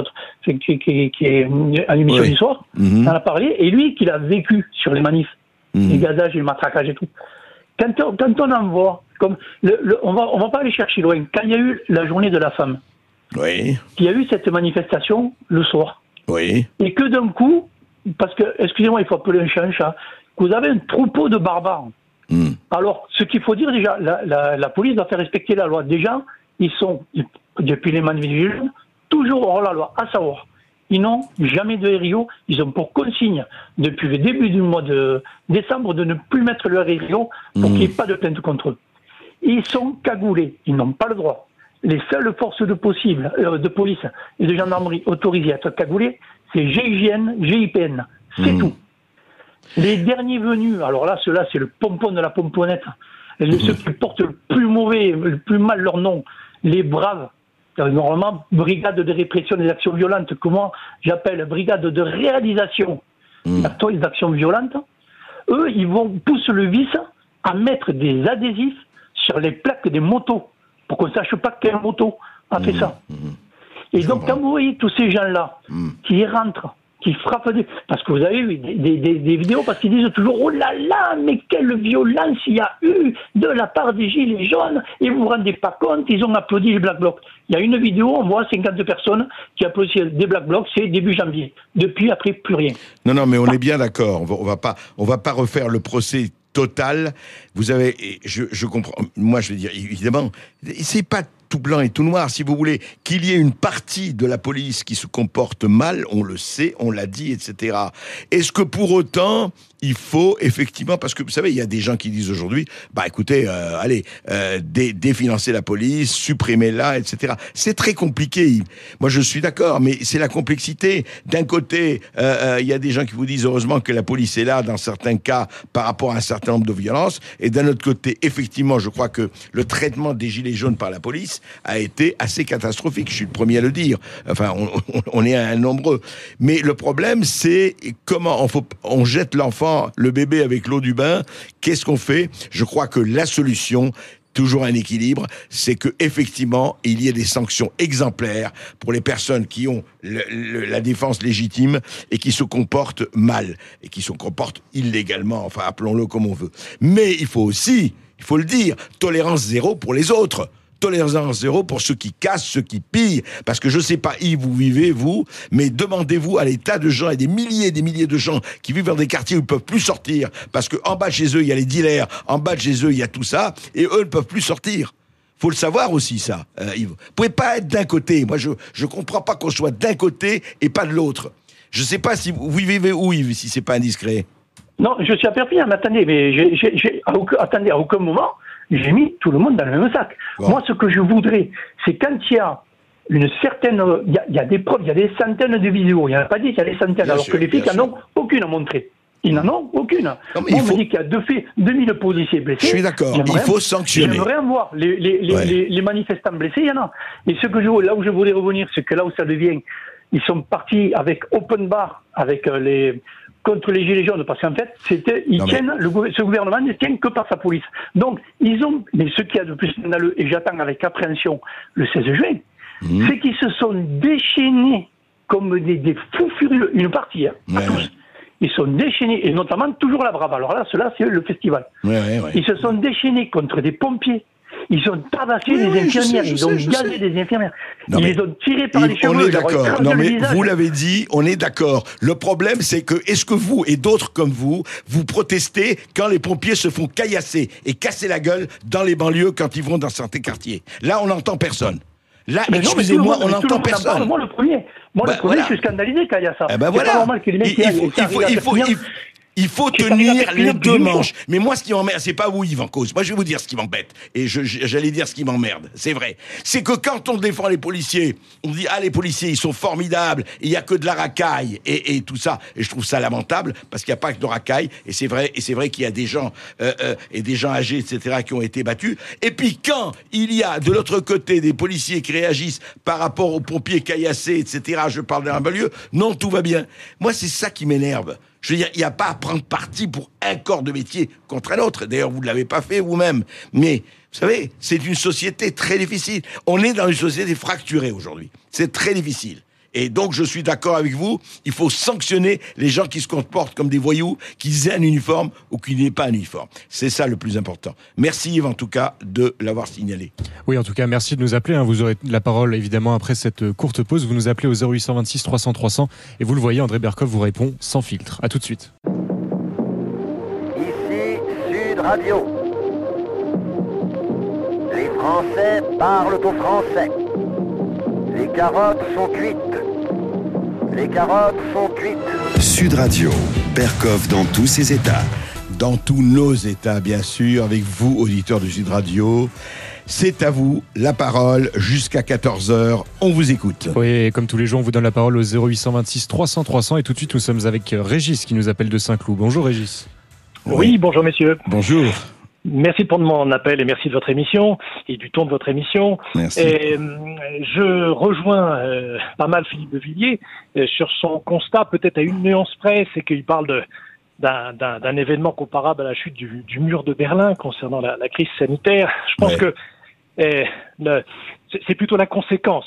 est à l'émission du soir. On en a parlé, et lui, qui l'a vécu sur les manifs, les gazages et le matraquage et tout. Quand on en voit, comme on va pas aller chercher loin, quand il y a eu la journée de la femme, il y a eu cette manifestation le soir, et que d'un coup, parce que, excusez-moi, il faut appeler un chat un chat, vous avez un troupeau de barbares. Alors, ce qu'il faut dire déjà, la police doit faire respecter la loi. Déjà, ils sont, depuis les manifestations, toujours hors la loi, à savoir, ils n'ont jamais de RIO, ils ont pour consigne, depuis le début du mois de décembre, de ne plus mettre leur RIO pour qu'il n'y ait pas de plainte contre eux. Ils sont cagoulés, ils n'ont pas le droit. Les seules forces de police et de gendarmerie autorisées à être cagoulées, c'est GIGN, GIPN, c'est tout. Les derniers venus, alors là, ceux-là, c'est le pompon de la pomponnette. Ceux qui portent le plus mauvais, le plus mal leur nom, les braves. Normalement, brigade de répression des actions violentes, comment j'appelle, brigade de réalisation des actions violentes. Eux, ils pousser le vice à mettre des adhésifs sur les plaques des motos, pour qu'on ne sache pas quelle moto a fait ça. Et donc, quand vous voyez tous ces gens-là qui rentrent, qui frappent parce que vous avez eu des vidéos, parce qu'ils disent toujours « Oh là là, mais quelle violence il y a eu de la part des Gilets jaunes, et vous vous rendez pas compte, ils ont applaudi les Black Blocs. » Il y a une vidéo, on voit 52 personnes qui applaudissent des Black Blocs, c'est début janvier. Depuis, après, plus rien. Non, mais on est bien d'accord, on va pas refaire le procès total. Vous avez, je comprends, moi je veux dire, évidemment, c'est pas tout blanc et tout noir, si vous voulez. Qu'il y ait une partie de la police qui se comporte mal, on le sait, on l'a dit, etc. Est-ce que pour autant, il faut effectivement, parce que vous savez, il y a des gens qui disent aujourd'hui, bah écoutez, définancer la police, supprimer-la, etc. C'est très compliqué. Moi, je suis d'accord, mais c'est la complexité. D'un côté, il y a des gens qui vous disent heureusement que la police est là dans certains cas par rapport à un certain nombre de violences, et d'un autre côté, effectivement, je crois que le traitement des gilets jaunes par la police a été assez catastrophique. Je suis le premier à le dire. Enfin, on est nombreux. Mais le problème, c'est comment on jette l'enfant, le bébé avec l'eau du bain. Qu'est-ce qu'on fait? Je crois que la solution, toujours un équilibre, c'est que effectivement il y ait des sanctions exemplaires pour les personnes qui ont la défense légitime et qui se comportent mal et qui se comportent illégalement. Enfin, appelons-le comme on veut. Mais il faut le dire, tolérance zéro pour les autres. Tolérance zéro pour ceux qui cassent, ceux qui pillent. Parce que je ne sais pas où vous vivez, vous, mais demandez-vous à l'état de gens et des milliers de gens qui vivent dans des quartiers où ils ne peuvent plus sortir. Parce qu'en bas de chez eux, il y a les dealers, en bas de chez eux, il y a tout ça, et eux ne peuvent plus sortir. Faut le savoir aussi, ça, Yves. Vous pouvez pas être d'un côté. Moi, je comprends pas qu'on soit d'un côté et pas de l'autre. Je sais pas si vous vivez où, Yves, si c'est pas indiscret. Non, je suis à Perpignan, mais attendez, à aucun moment, j'ai mis tout le monde dans le même sac. Bon. Moi, ce que je voudrais, c'est quand il y a une certaine... Il y a des preuves, il y a des centaines de vidéos. Il n'y en a pas 10, il y a des centaines, alors que les flics n'en ont aucune à montrer. Ils n'en ont aucune. Non, moi, on me dit qu'il y a 2000 policiers blessés. Je suis d'accord, il faut sanctionner. J'aimerais en voir. Les manifestants blessés, il y en a. Et là où je voulais revenir, c'est que là où ça devient... Ils sont partis avec open bar, avec contre les gilets jaunes, parce qu'en fait, ce gouvernement ne tient que par sa police. Donc, mais ce qu'il y a de plus scandaleux, et j'attends avec appréhension le 16 juin, c'est qu'ils se sont déchaînés comme des fous furieux, une partie, tous. Ils sont déchaînés, et notamment toujours la Brave. Alors là, cela, c'est le festival. Ils se sont déchaînés contre des pompiers. Ils ont tabassé des infirmières, ils ont gazé des infirmières. Ils les ont tirés par les cheveux. On est d'accord. Non, mais vous l'avez dit, on est d'accord. Le problème, c'est que, est-ce que vous et d'autres comme vous protestez quand les pompiers se font caillasser et casser la gueule dans les banlieues quand ils vont dans certains quartiers? Là, on n'entend personne. Là, excusez-moi, on n'entend personne. Moi, le premier, je suis scandalisé quand il y a ça. C'est pas normal que les mecs il faut tenir les deux manches. Mais moi, ce qui m'emmerde, c'est pas vous, Yves, en cause. Moi, je vais vous dire ce qui m'embête. Et j'allais dire ce qui m'emmerde. C'est vrai. C'est que quand on défend les policiers, on dit, les policiers, ils sont formidables. Il y a que de la racaille et tout ça. Et je trouve ça lamentable parce qu'il n'y a pas que de racaille. Et c'est vrai qu'il y a des gens, et des gens âgés, etc., qui ont été battus. Et puis, quand il y a de l'autre côté des policiers qui réagissent par rapport aux pompiers caillassés, etc., je parle d'un banlieue, non, tout va bien. Moi, c'est ça qui m'énerve. Je veux dire, il n'y a pas à prendre parti pour un corps de métier contre un autre. D'ailleurs, vous ne l'avez pas fait vous-même. Mais, vous savez, c'est une société très difficile. On est dans une société fracturée aujourd'hui. C'est très difficile. Et donc, je suis d'accord avec vous, il faut sanctionner les gens qui se comportent comme des voyous, qu'ils aient un uniforme ou qu'ils n'aient pas un uniforme. C'est ça le plus important. Merci Yves, en tout cas, de l'avoir signalé. Oui, en tout cas, merci de nous appeler. Vous aurez la parole, évidemment, après cette courte pause. Vous nous appelez au 0826 300 300. Et vous le voyez, André Berkoff vous répond sans filtre. À tout de suite. Ici Sud Radio. Les Français parlent aux Français. Les carottes sont cuites. Les carottes sont cuites. Sud Radio, Berkoff dans tous ses états. Dans tous nos états, bien sûr, avec vous, auditeurs de Sud Radio. C'est à vous la parole jusqu'à 14h. On vous écoute. Oui, comme tous les jours, on vous donne la parole au 0826 300 300. Et tout de suite, nous sommes avec Régis qui nous appelle de Saint-Cloud. Bonjour Régis. Oui, bonjour messieurs. Bonjour. Merci pour mon appel et merci de votre émission et du ton de votre émission. Merci. Et, je rejoins pas mal Philippe de Villiers sur son constat, peut-être à une nuance près, c'est qu'il parle d'un événement comparable à la chute du mur de Berlin concernant la crise sanitaire. Je pense que c'est plutôt la conséquence.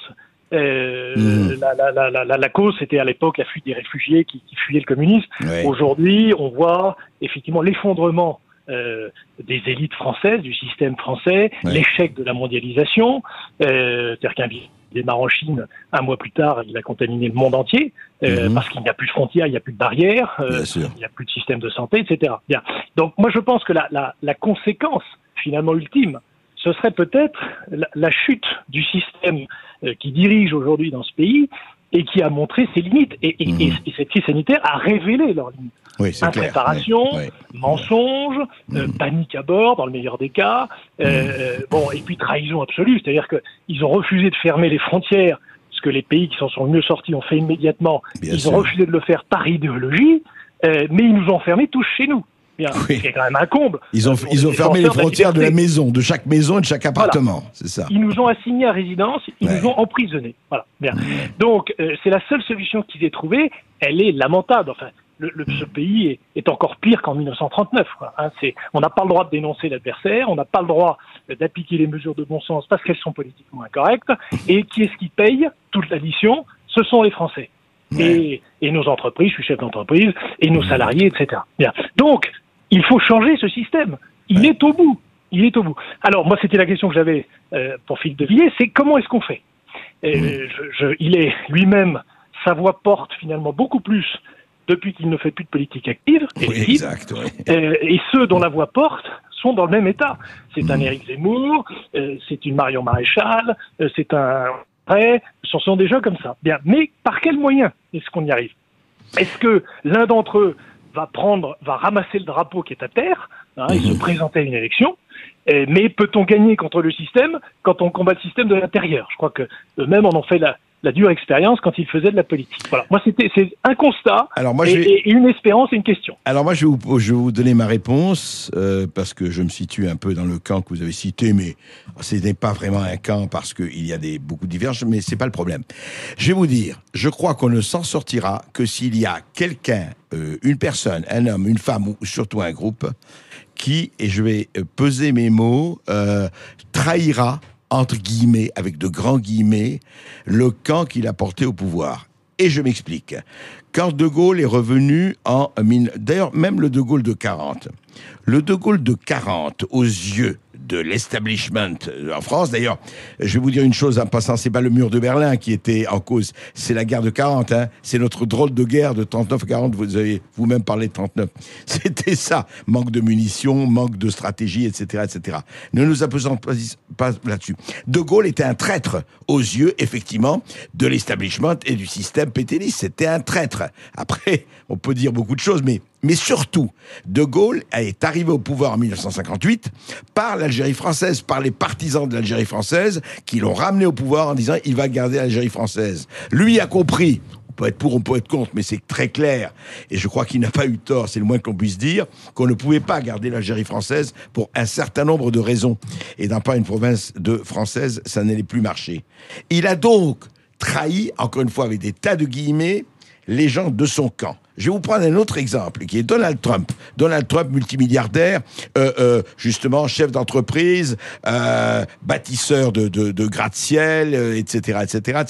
La cause, c'était à l'époque la fuite des réfugiés qui fuyaient le communisme. Aujourd'hui, on voit effectivement l'effondrement des élites françaises, du système français, l'échec de la mondialisation, c'est-à-dire qu'un virus démarre en Chine, un mois plus tard, il a contaminé le monde entier, parce qu'il n'y a plus de frontières, il n'y a plus de barrières, il n'y a plus de système de santé, etc. Bien. Donc moi je pense que la conséquence finalement ultime, ce serait peut-être la chute du système qui dirige aujourd'hui dans ce pays et qui a montré ses limites. Et cette crise sanitaire a révélé leurs limites. Oui, c'est clair. Impréparation, mensonge, panique à bord, dans le meilleur des cas, et puis trahison absolue, c'est-à-dire qu'ils ont refusé de fermer les frontières, ce que les pays qui s'en sont mieux sortis ont fait immédiatement. Ils ont refusé de le faire par idéologie, mais ils nous ont fermés tous chez nous. C'est quand même un comble. Ils ont fermé les frontières de la maison, de chaque maison et de chaque appartement. Voilà. C'est ça. Ils nous ont assignés à résidence, ils nous ont emprisonnés. Voilà. Bien. Donc, c'est la seule solution qu'ils aient trouvée. Elle est lamentable. Enfin, ce pays est encore pire qu'en 1939. Quoi. On n'a pas le droit de dénoncer l'adversaire, on n'a pas le droit d'appliquer les mesures de bon sens parce qu'elles sont politiquement incorrectes. Et qui est-ce qui paye toute l'addition? Ce sont les Français. Et nos entreprises, je suis chef d'entreprise, et nos salariés, etc. Bien. Donc, il faut changer ce système. Il est au bout. Alors, moi, c'était la question que j'avais pour Philippe de Villiers, c'est comment est-ce qu'on fait? Il est lui-même, sa voix porte finalement beaucoup plus depuis qu'il ne fait plus de politique active. Et ceux dont la voix porte sont dans le même état. C'est un Éric Zemmour, c'est une Marion Maréchal, c'est un... ce sont des gens comme ça. Bien. Mais par quels moyens est-ce qu'on y arrive? Est-ce que l'un d'entre eux va ramasser le drapeau qui est à terre, et se présenter à une élection, mais peut-on gagner contre le système quand on combat le système de l'intérieur? Je crois que eux-mêmes en ont fait la dure expérience quand ils faisaient de la politique. Voilà. Moi, c'est un constat et une espérance et une question. Alors moi, je vais vous donner ma réponse, parce que je me situe un peu dans le camp que vous avez cité, mais ce n'est pas vraiment un camp parce qu'il y a beaucoup de divergences, mais c'est pas le problème. Je vais vous dire, je crois qu'on ne s'en sortira que s'il y a quelqu'un, une personne, un homme, une femme, ou surtout un groupe, qui, et je vais peser mes mots, trahira, entre guillemets, avec de grands guillemets, le camp qu'il a porté au pouvoir. Et je m'explique. Quand De Gaulle est revenu d'ailleurs, même le De Gaulle de 40. Le De Gaulle de 40, aux yeux de l'establishment en France, d'ailleurs, je vais vous dire une chose en passant, c'est pas le mur de Berlin qui était en cause, c'est la guerre de 40, c'est notre drôle de guerre de 39-40, vous avez vous-même parlé de 39. C'était ça, manque de munitions, manque de stratégie, etc., etc. Ne nous apesons pas là-dessus. De Gaulle était un traître aux yeux, effectivement, de l'establishment et du système pétainiste. C'était un traître. Après, on peut dire beaucoup de choses, mais surtout, De Gaulle est arrivé au pouvoir en 1958 par l'Algérie française, par les partisans de l'Algérie française qui l'ont ramené au pouvoir en disant il va garder l'Algérie française. Lui a compris, on peut être pour, on peut être contre, mais c'est très clair, et je crois qu'il n'a pas eu tort, c'est le moins qu'on puisse dire, qu'on ne pouvait pas garder l'Algérie française pour un certain nombre de raisons. Et dans pas une province française, ça n'allait plus marcher. Il a donc trahi, encore une fois avec des tas de guillemets, les gens de son camp. Je vais vous prendre un autre exemple, qui est Donald Trump. Donald Trump, multimilliardaire, justement, chef d'entreprise, bâtisseur de gratte-ciel, etc.,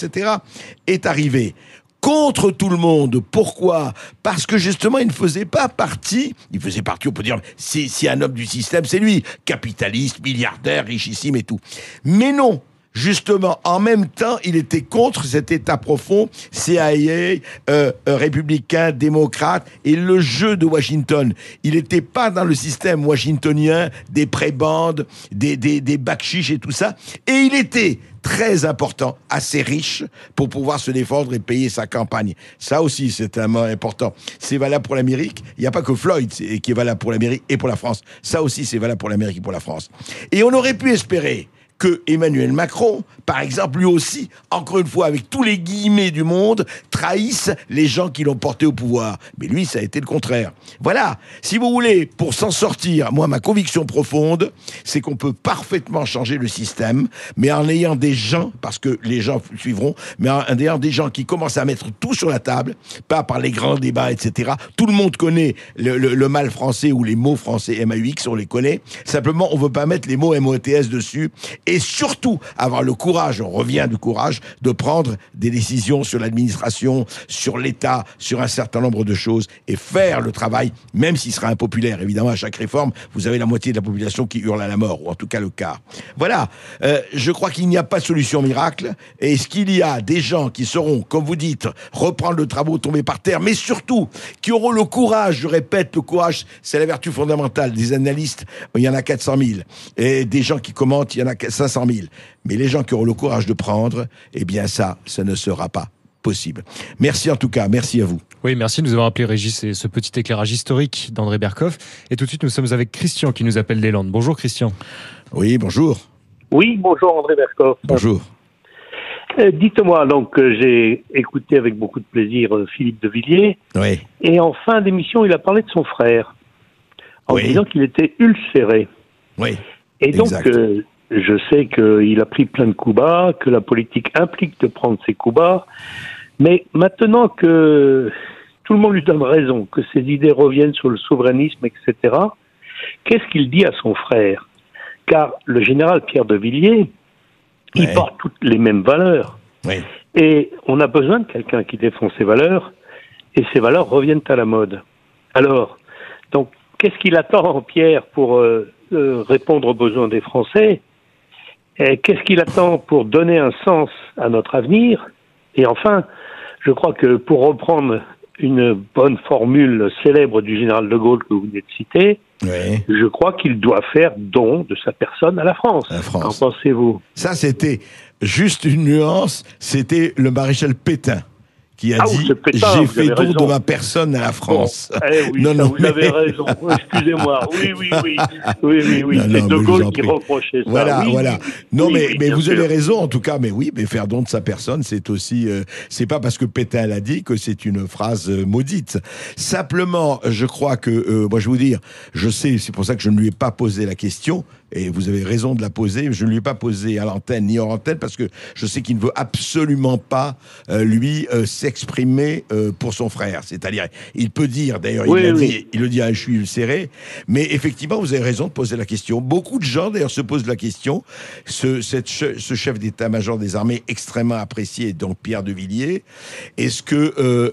est arrivé contre tout le monde. Pourquoi ? Parce que justement, il ne faisait pas partie, on peut dire, si un homme du système, c'est lui, capitaliste, milliardaire, richissime et tout. Mais non, justement, en même temps, il était contre cet État profond, CIA, républicain, démocrate, et le jeu de Washington. Il n'était pas dans le système washingtonien des prébendes, des bakchiches et tout ça, et il était très important, assez riche pour pouvoir se défendre et payer sa campagne. Ça aussi, c'est un mot important. C'est valable pour l'Amérique. Il n'y a pas que Floyd qui est valable pour l'Amérique et pour la France. Ça aussi, c'est valable pour l'Amérique et pour la France. Et on aurait pu espérer que Emmanuel Macron, par exemple, lui aussi, encore une fois, avec tous les guillemets du monde, trahisse les gens qui l'ont porté au pouvoir. Mais lui, ça a été le contraire. Voilà. Si vous voulez, pour s'en sortir, moi, ma conviction profonde, c'est qu'on peut parfaitement changer le système, mais en ayant des gens, parce que les gens suivront, mais en ayant des gens qui commencent à mettre tout sur la table, pas par les grands débats, etc. Tout le monde connaît le mal français ou les mots français MAUX, on les connaît. Simplement, on veut pas mettre les mots MOTS dessus. Et surtout, avoir le courage, on revient du courage, de prendre des décisions sur l'administration, sur l'État, sur un certain nombre de choses, et faire le travail, même s'il sera impopulaire. Évidemment, à chaque réforme, vous avez la moitié de la population qui hurle à la mort, ou en tout cas le quart. Voilà, je crois qu'il n'y a pas de solution miracle, et est-ce qu'il y a des gens qui sauront, comme vous dites, reprendre le travail tombé par terre, mais surtout, qui auront le courage, je répète, le courage, c'est la vertu fondamentale des analystes, il y en a 400 000, et des gens qui commentent, il y en a 500 000. Mais les gens qui auront le courage de prendre, eh bien ça ne sera pas possible. Merci en tout cas, merci à vous. Oui, merci de nous avoir appelé Régis et ce petit éclairage historique d'André Berkoff. Et tout de suite, nous sommes avec Christian qui nous appelle des Landes. Bonjour Christian. Oui, bonjour. Oui, bonjour André Berkoff. Bonjour. Dites-moi, donc j'ai écouté avec beaucoup de plaisir Philippe de Villiers. Oui. Et en fin d'émission, il a parlé de son frère, en disant qu'il était ulcéré. Oui. Et donc, je sais qu'il a pris plein de coups bas, que la politique implique de prendre ses coups bas, mais maintenant que tout le monde lui donne raison, que ses idées reviennent sur le souverainisme, etc., qu'est-ce qu'il dit à son frère ? Car le général Pierre de Villiers, il porte toutes les mêmes valeurs. Oui. Et on a besoin de quelqu'un qui défend ses valeurs, et ces valeurs reviennent à la mode. Alors, donc, qu'est-ce qu'il attend, Pierre, pour répondre aux besoins des Français ? Qu'est-ce qu'il attend pour donner un sens à notre avenir ? Et enfin, je crois que pour reprendre une bonne formule célèbre du général de Gaulle que vous venez de citer, je crois qu'il doit faire don de sa personne à la France. Qu'en pensez-vous ? Ça, c'était juste une nuance, c'était le maréchal Pétain qui a dit « J'ai fait don de ma personne à la France ». Oui, vous avez raison. Excusez-moi. Oui. C'est De Gaulle qui reprochait ça. Voilà. Non, mais vous avez raison, en tout cas. Mais oui, mais faire don de sa personne, c'est aussi... c'est pas parce que Pétain l'a dit que c'est une phrase maudite. Simplement, je crois que... moi, je vais vous dire, je sais, c'est pour ça que je ne lui ai pas posé la question, et vous avez raison de la poser, je ne lui ai pas posé à l'antenne ni hors antenne, parce que je sais qu'il ne veut absolument pas, s'exprimer pour son frère. C'est-à-dire, il peut dire, d'ailleurs, il le dit, je suis ulcéré, mais effectivement, vous avez raison de poser la question. Beaucoup de gens, d'ailleurs, se posent la question. Ce chef d'état-major des armées extrêmement apprécié, donc Pierre de Villiers, est-ce que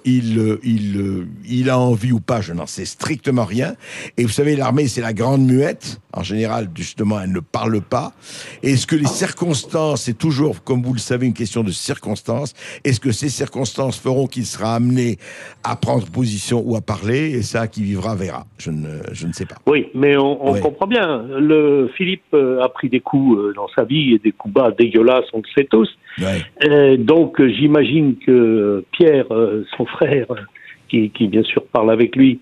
il a envie ou pas? Je n'en sais strictement rien. Et vous savez, l'armée, c'est la grande muette. En général, justement, elle ne parle pas. Est-ce que les circonstances, c'est toujours, comme vous le savez, une question de circonstances, est-ce que ces circonstances feront qu'il sera amené à prendre position ou à parler? Et ça, qui vivra, verra. Je ne sais pas. Oui, mais on comprend bien. Philippe a pris des coups dans sa vie, et des coups bas dégueulasses, on le sait tous. Donc, j'imagine que Pierre, son frère, qui bien sûr parle avec lui,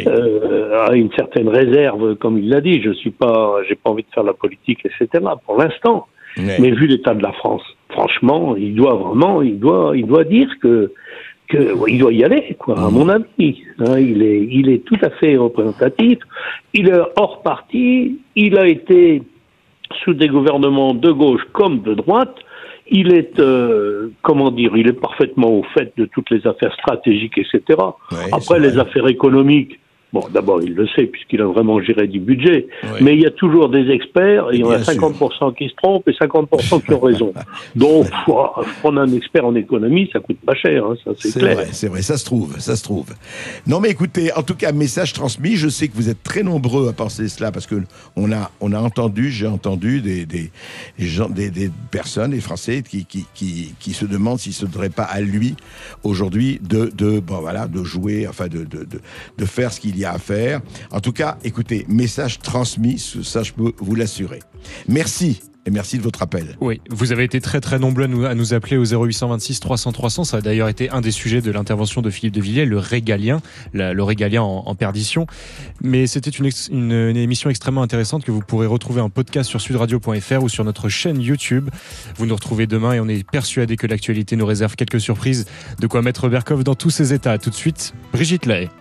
a une certaine réserve, comme il l'a dit. J'ai pas envie de faire la politique, etc. pour l'instant. Mais vu l'état de la France, franchement, il doit dire que il doit y aller, quoi. À mon avis, il est tout à fait représentatif. Il est hors parti. Il a été sous des gouvernements de gauche comme de droite. il est, il est parfaitement au fait de toutes les affaires stratégiques, etc. Ouais, après, les affaires économiques, bon, d'abord, il le sait, puisqu'il a vraiment géré du budget, mais il y a toujours des experts, et il y en a 50% qui se trompent et 50% qui ont raison. Donc, prendre un expert en économie, ça coûte pas cher, hein, ça c'est clair. C'est vrai, ça se trouve. Non mais écoutez, en tout cas, message transmis, je sais que vous êtes très nombreux à penser cela, parce que j'ai entendu des personnes, des Français, qui se demandent s'il ne serait pas à lui, aujourd'hui, de jouer, enfin, de faire ce qu'il y a à faire. En tout cas, écoutez, message transmis, ça je peux vous l'assurer. Merci. Et merci de votre appel. Oui, vous avez été très très nombreux à nous appeler au 0826 300 300. Ça a d'ailleurs été un des sujets de l'intervention de Philippe de Villiers, le régalien en perdition. Mais c'était une émission extrêmement intéressante que vous pourrez retrouver en podcast sur sudradio.fr ou sur notre chaîne YouTube. Vous nous retrouvez demain et on est persuadé que l'actualité nous réserve quelques surprises. De quoi mettre Berkoff dans tous ses états. Tout de suite, Brigitte Lahaie.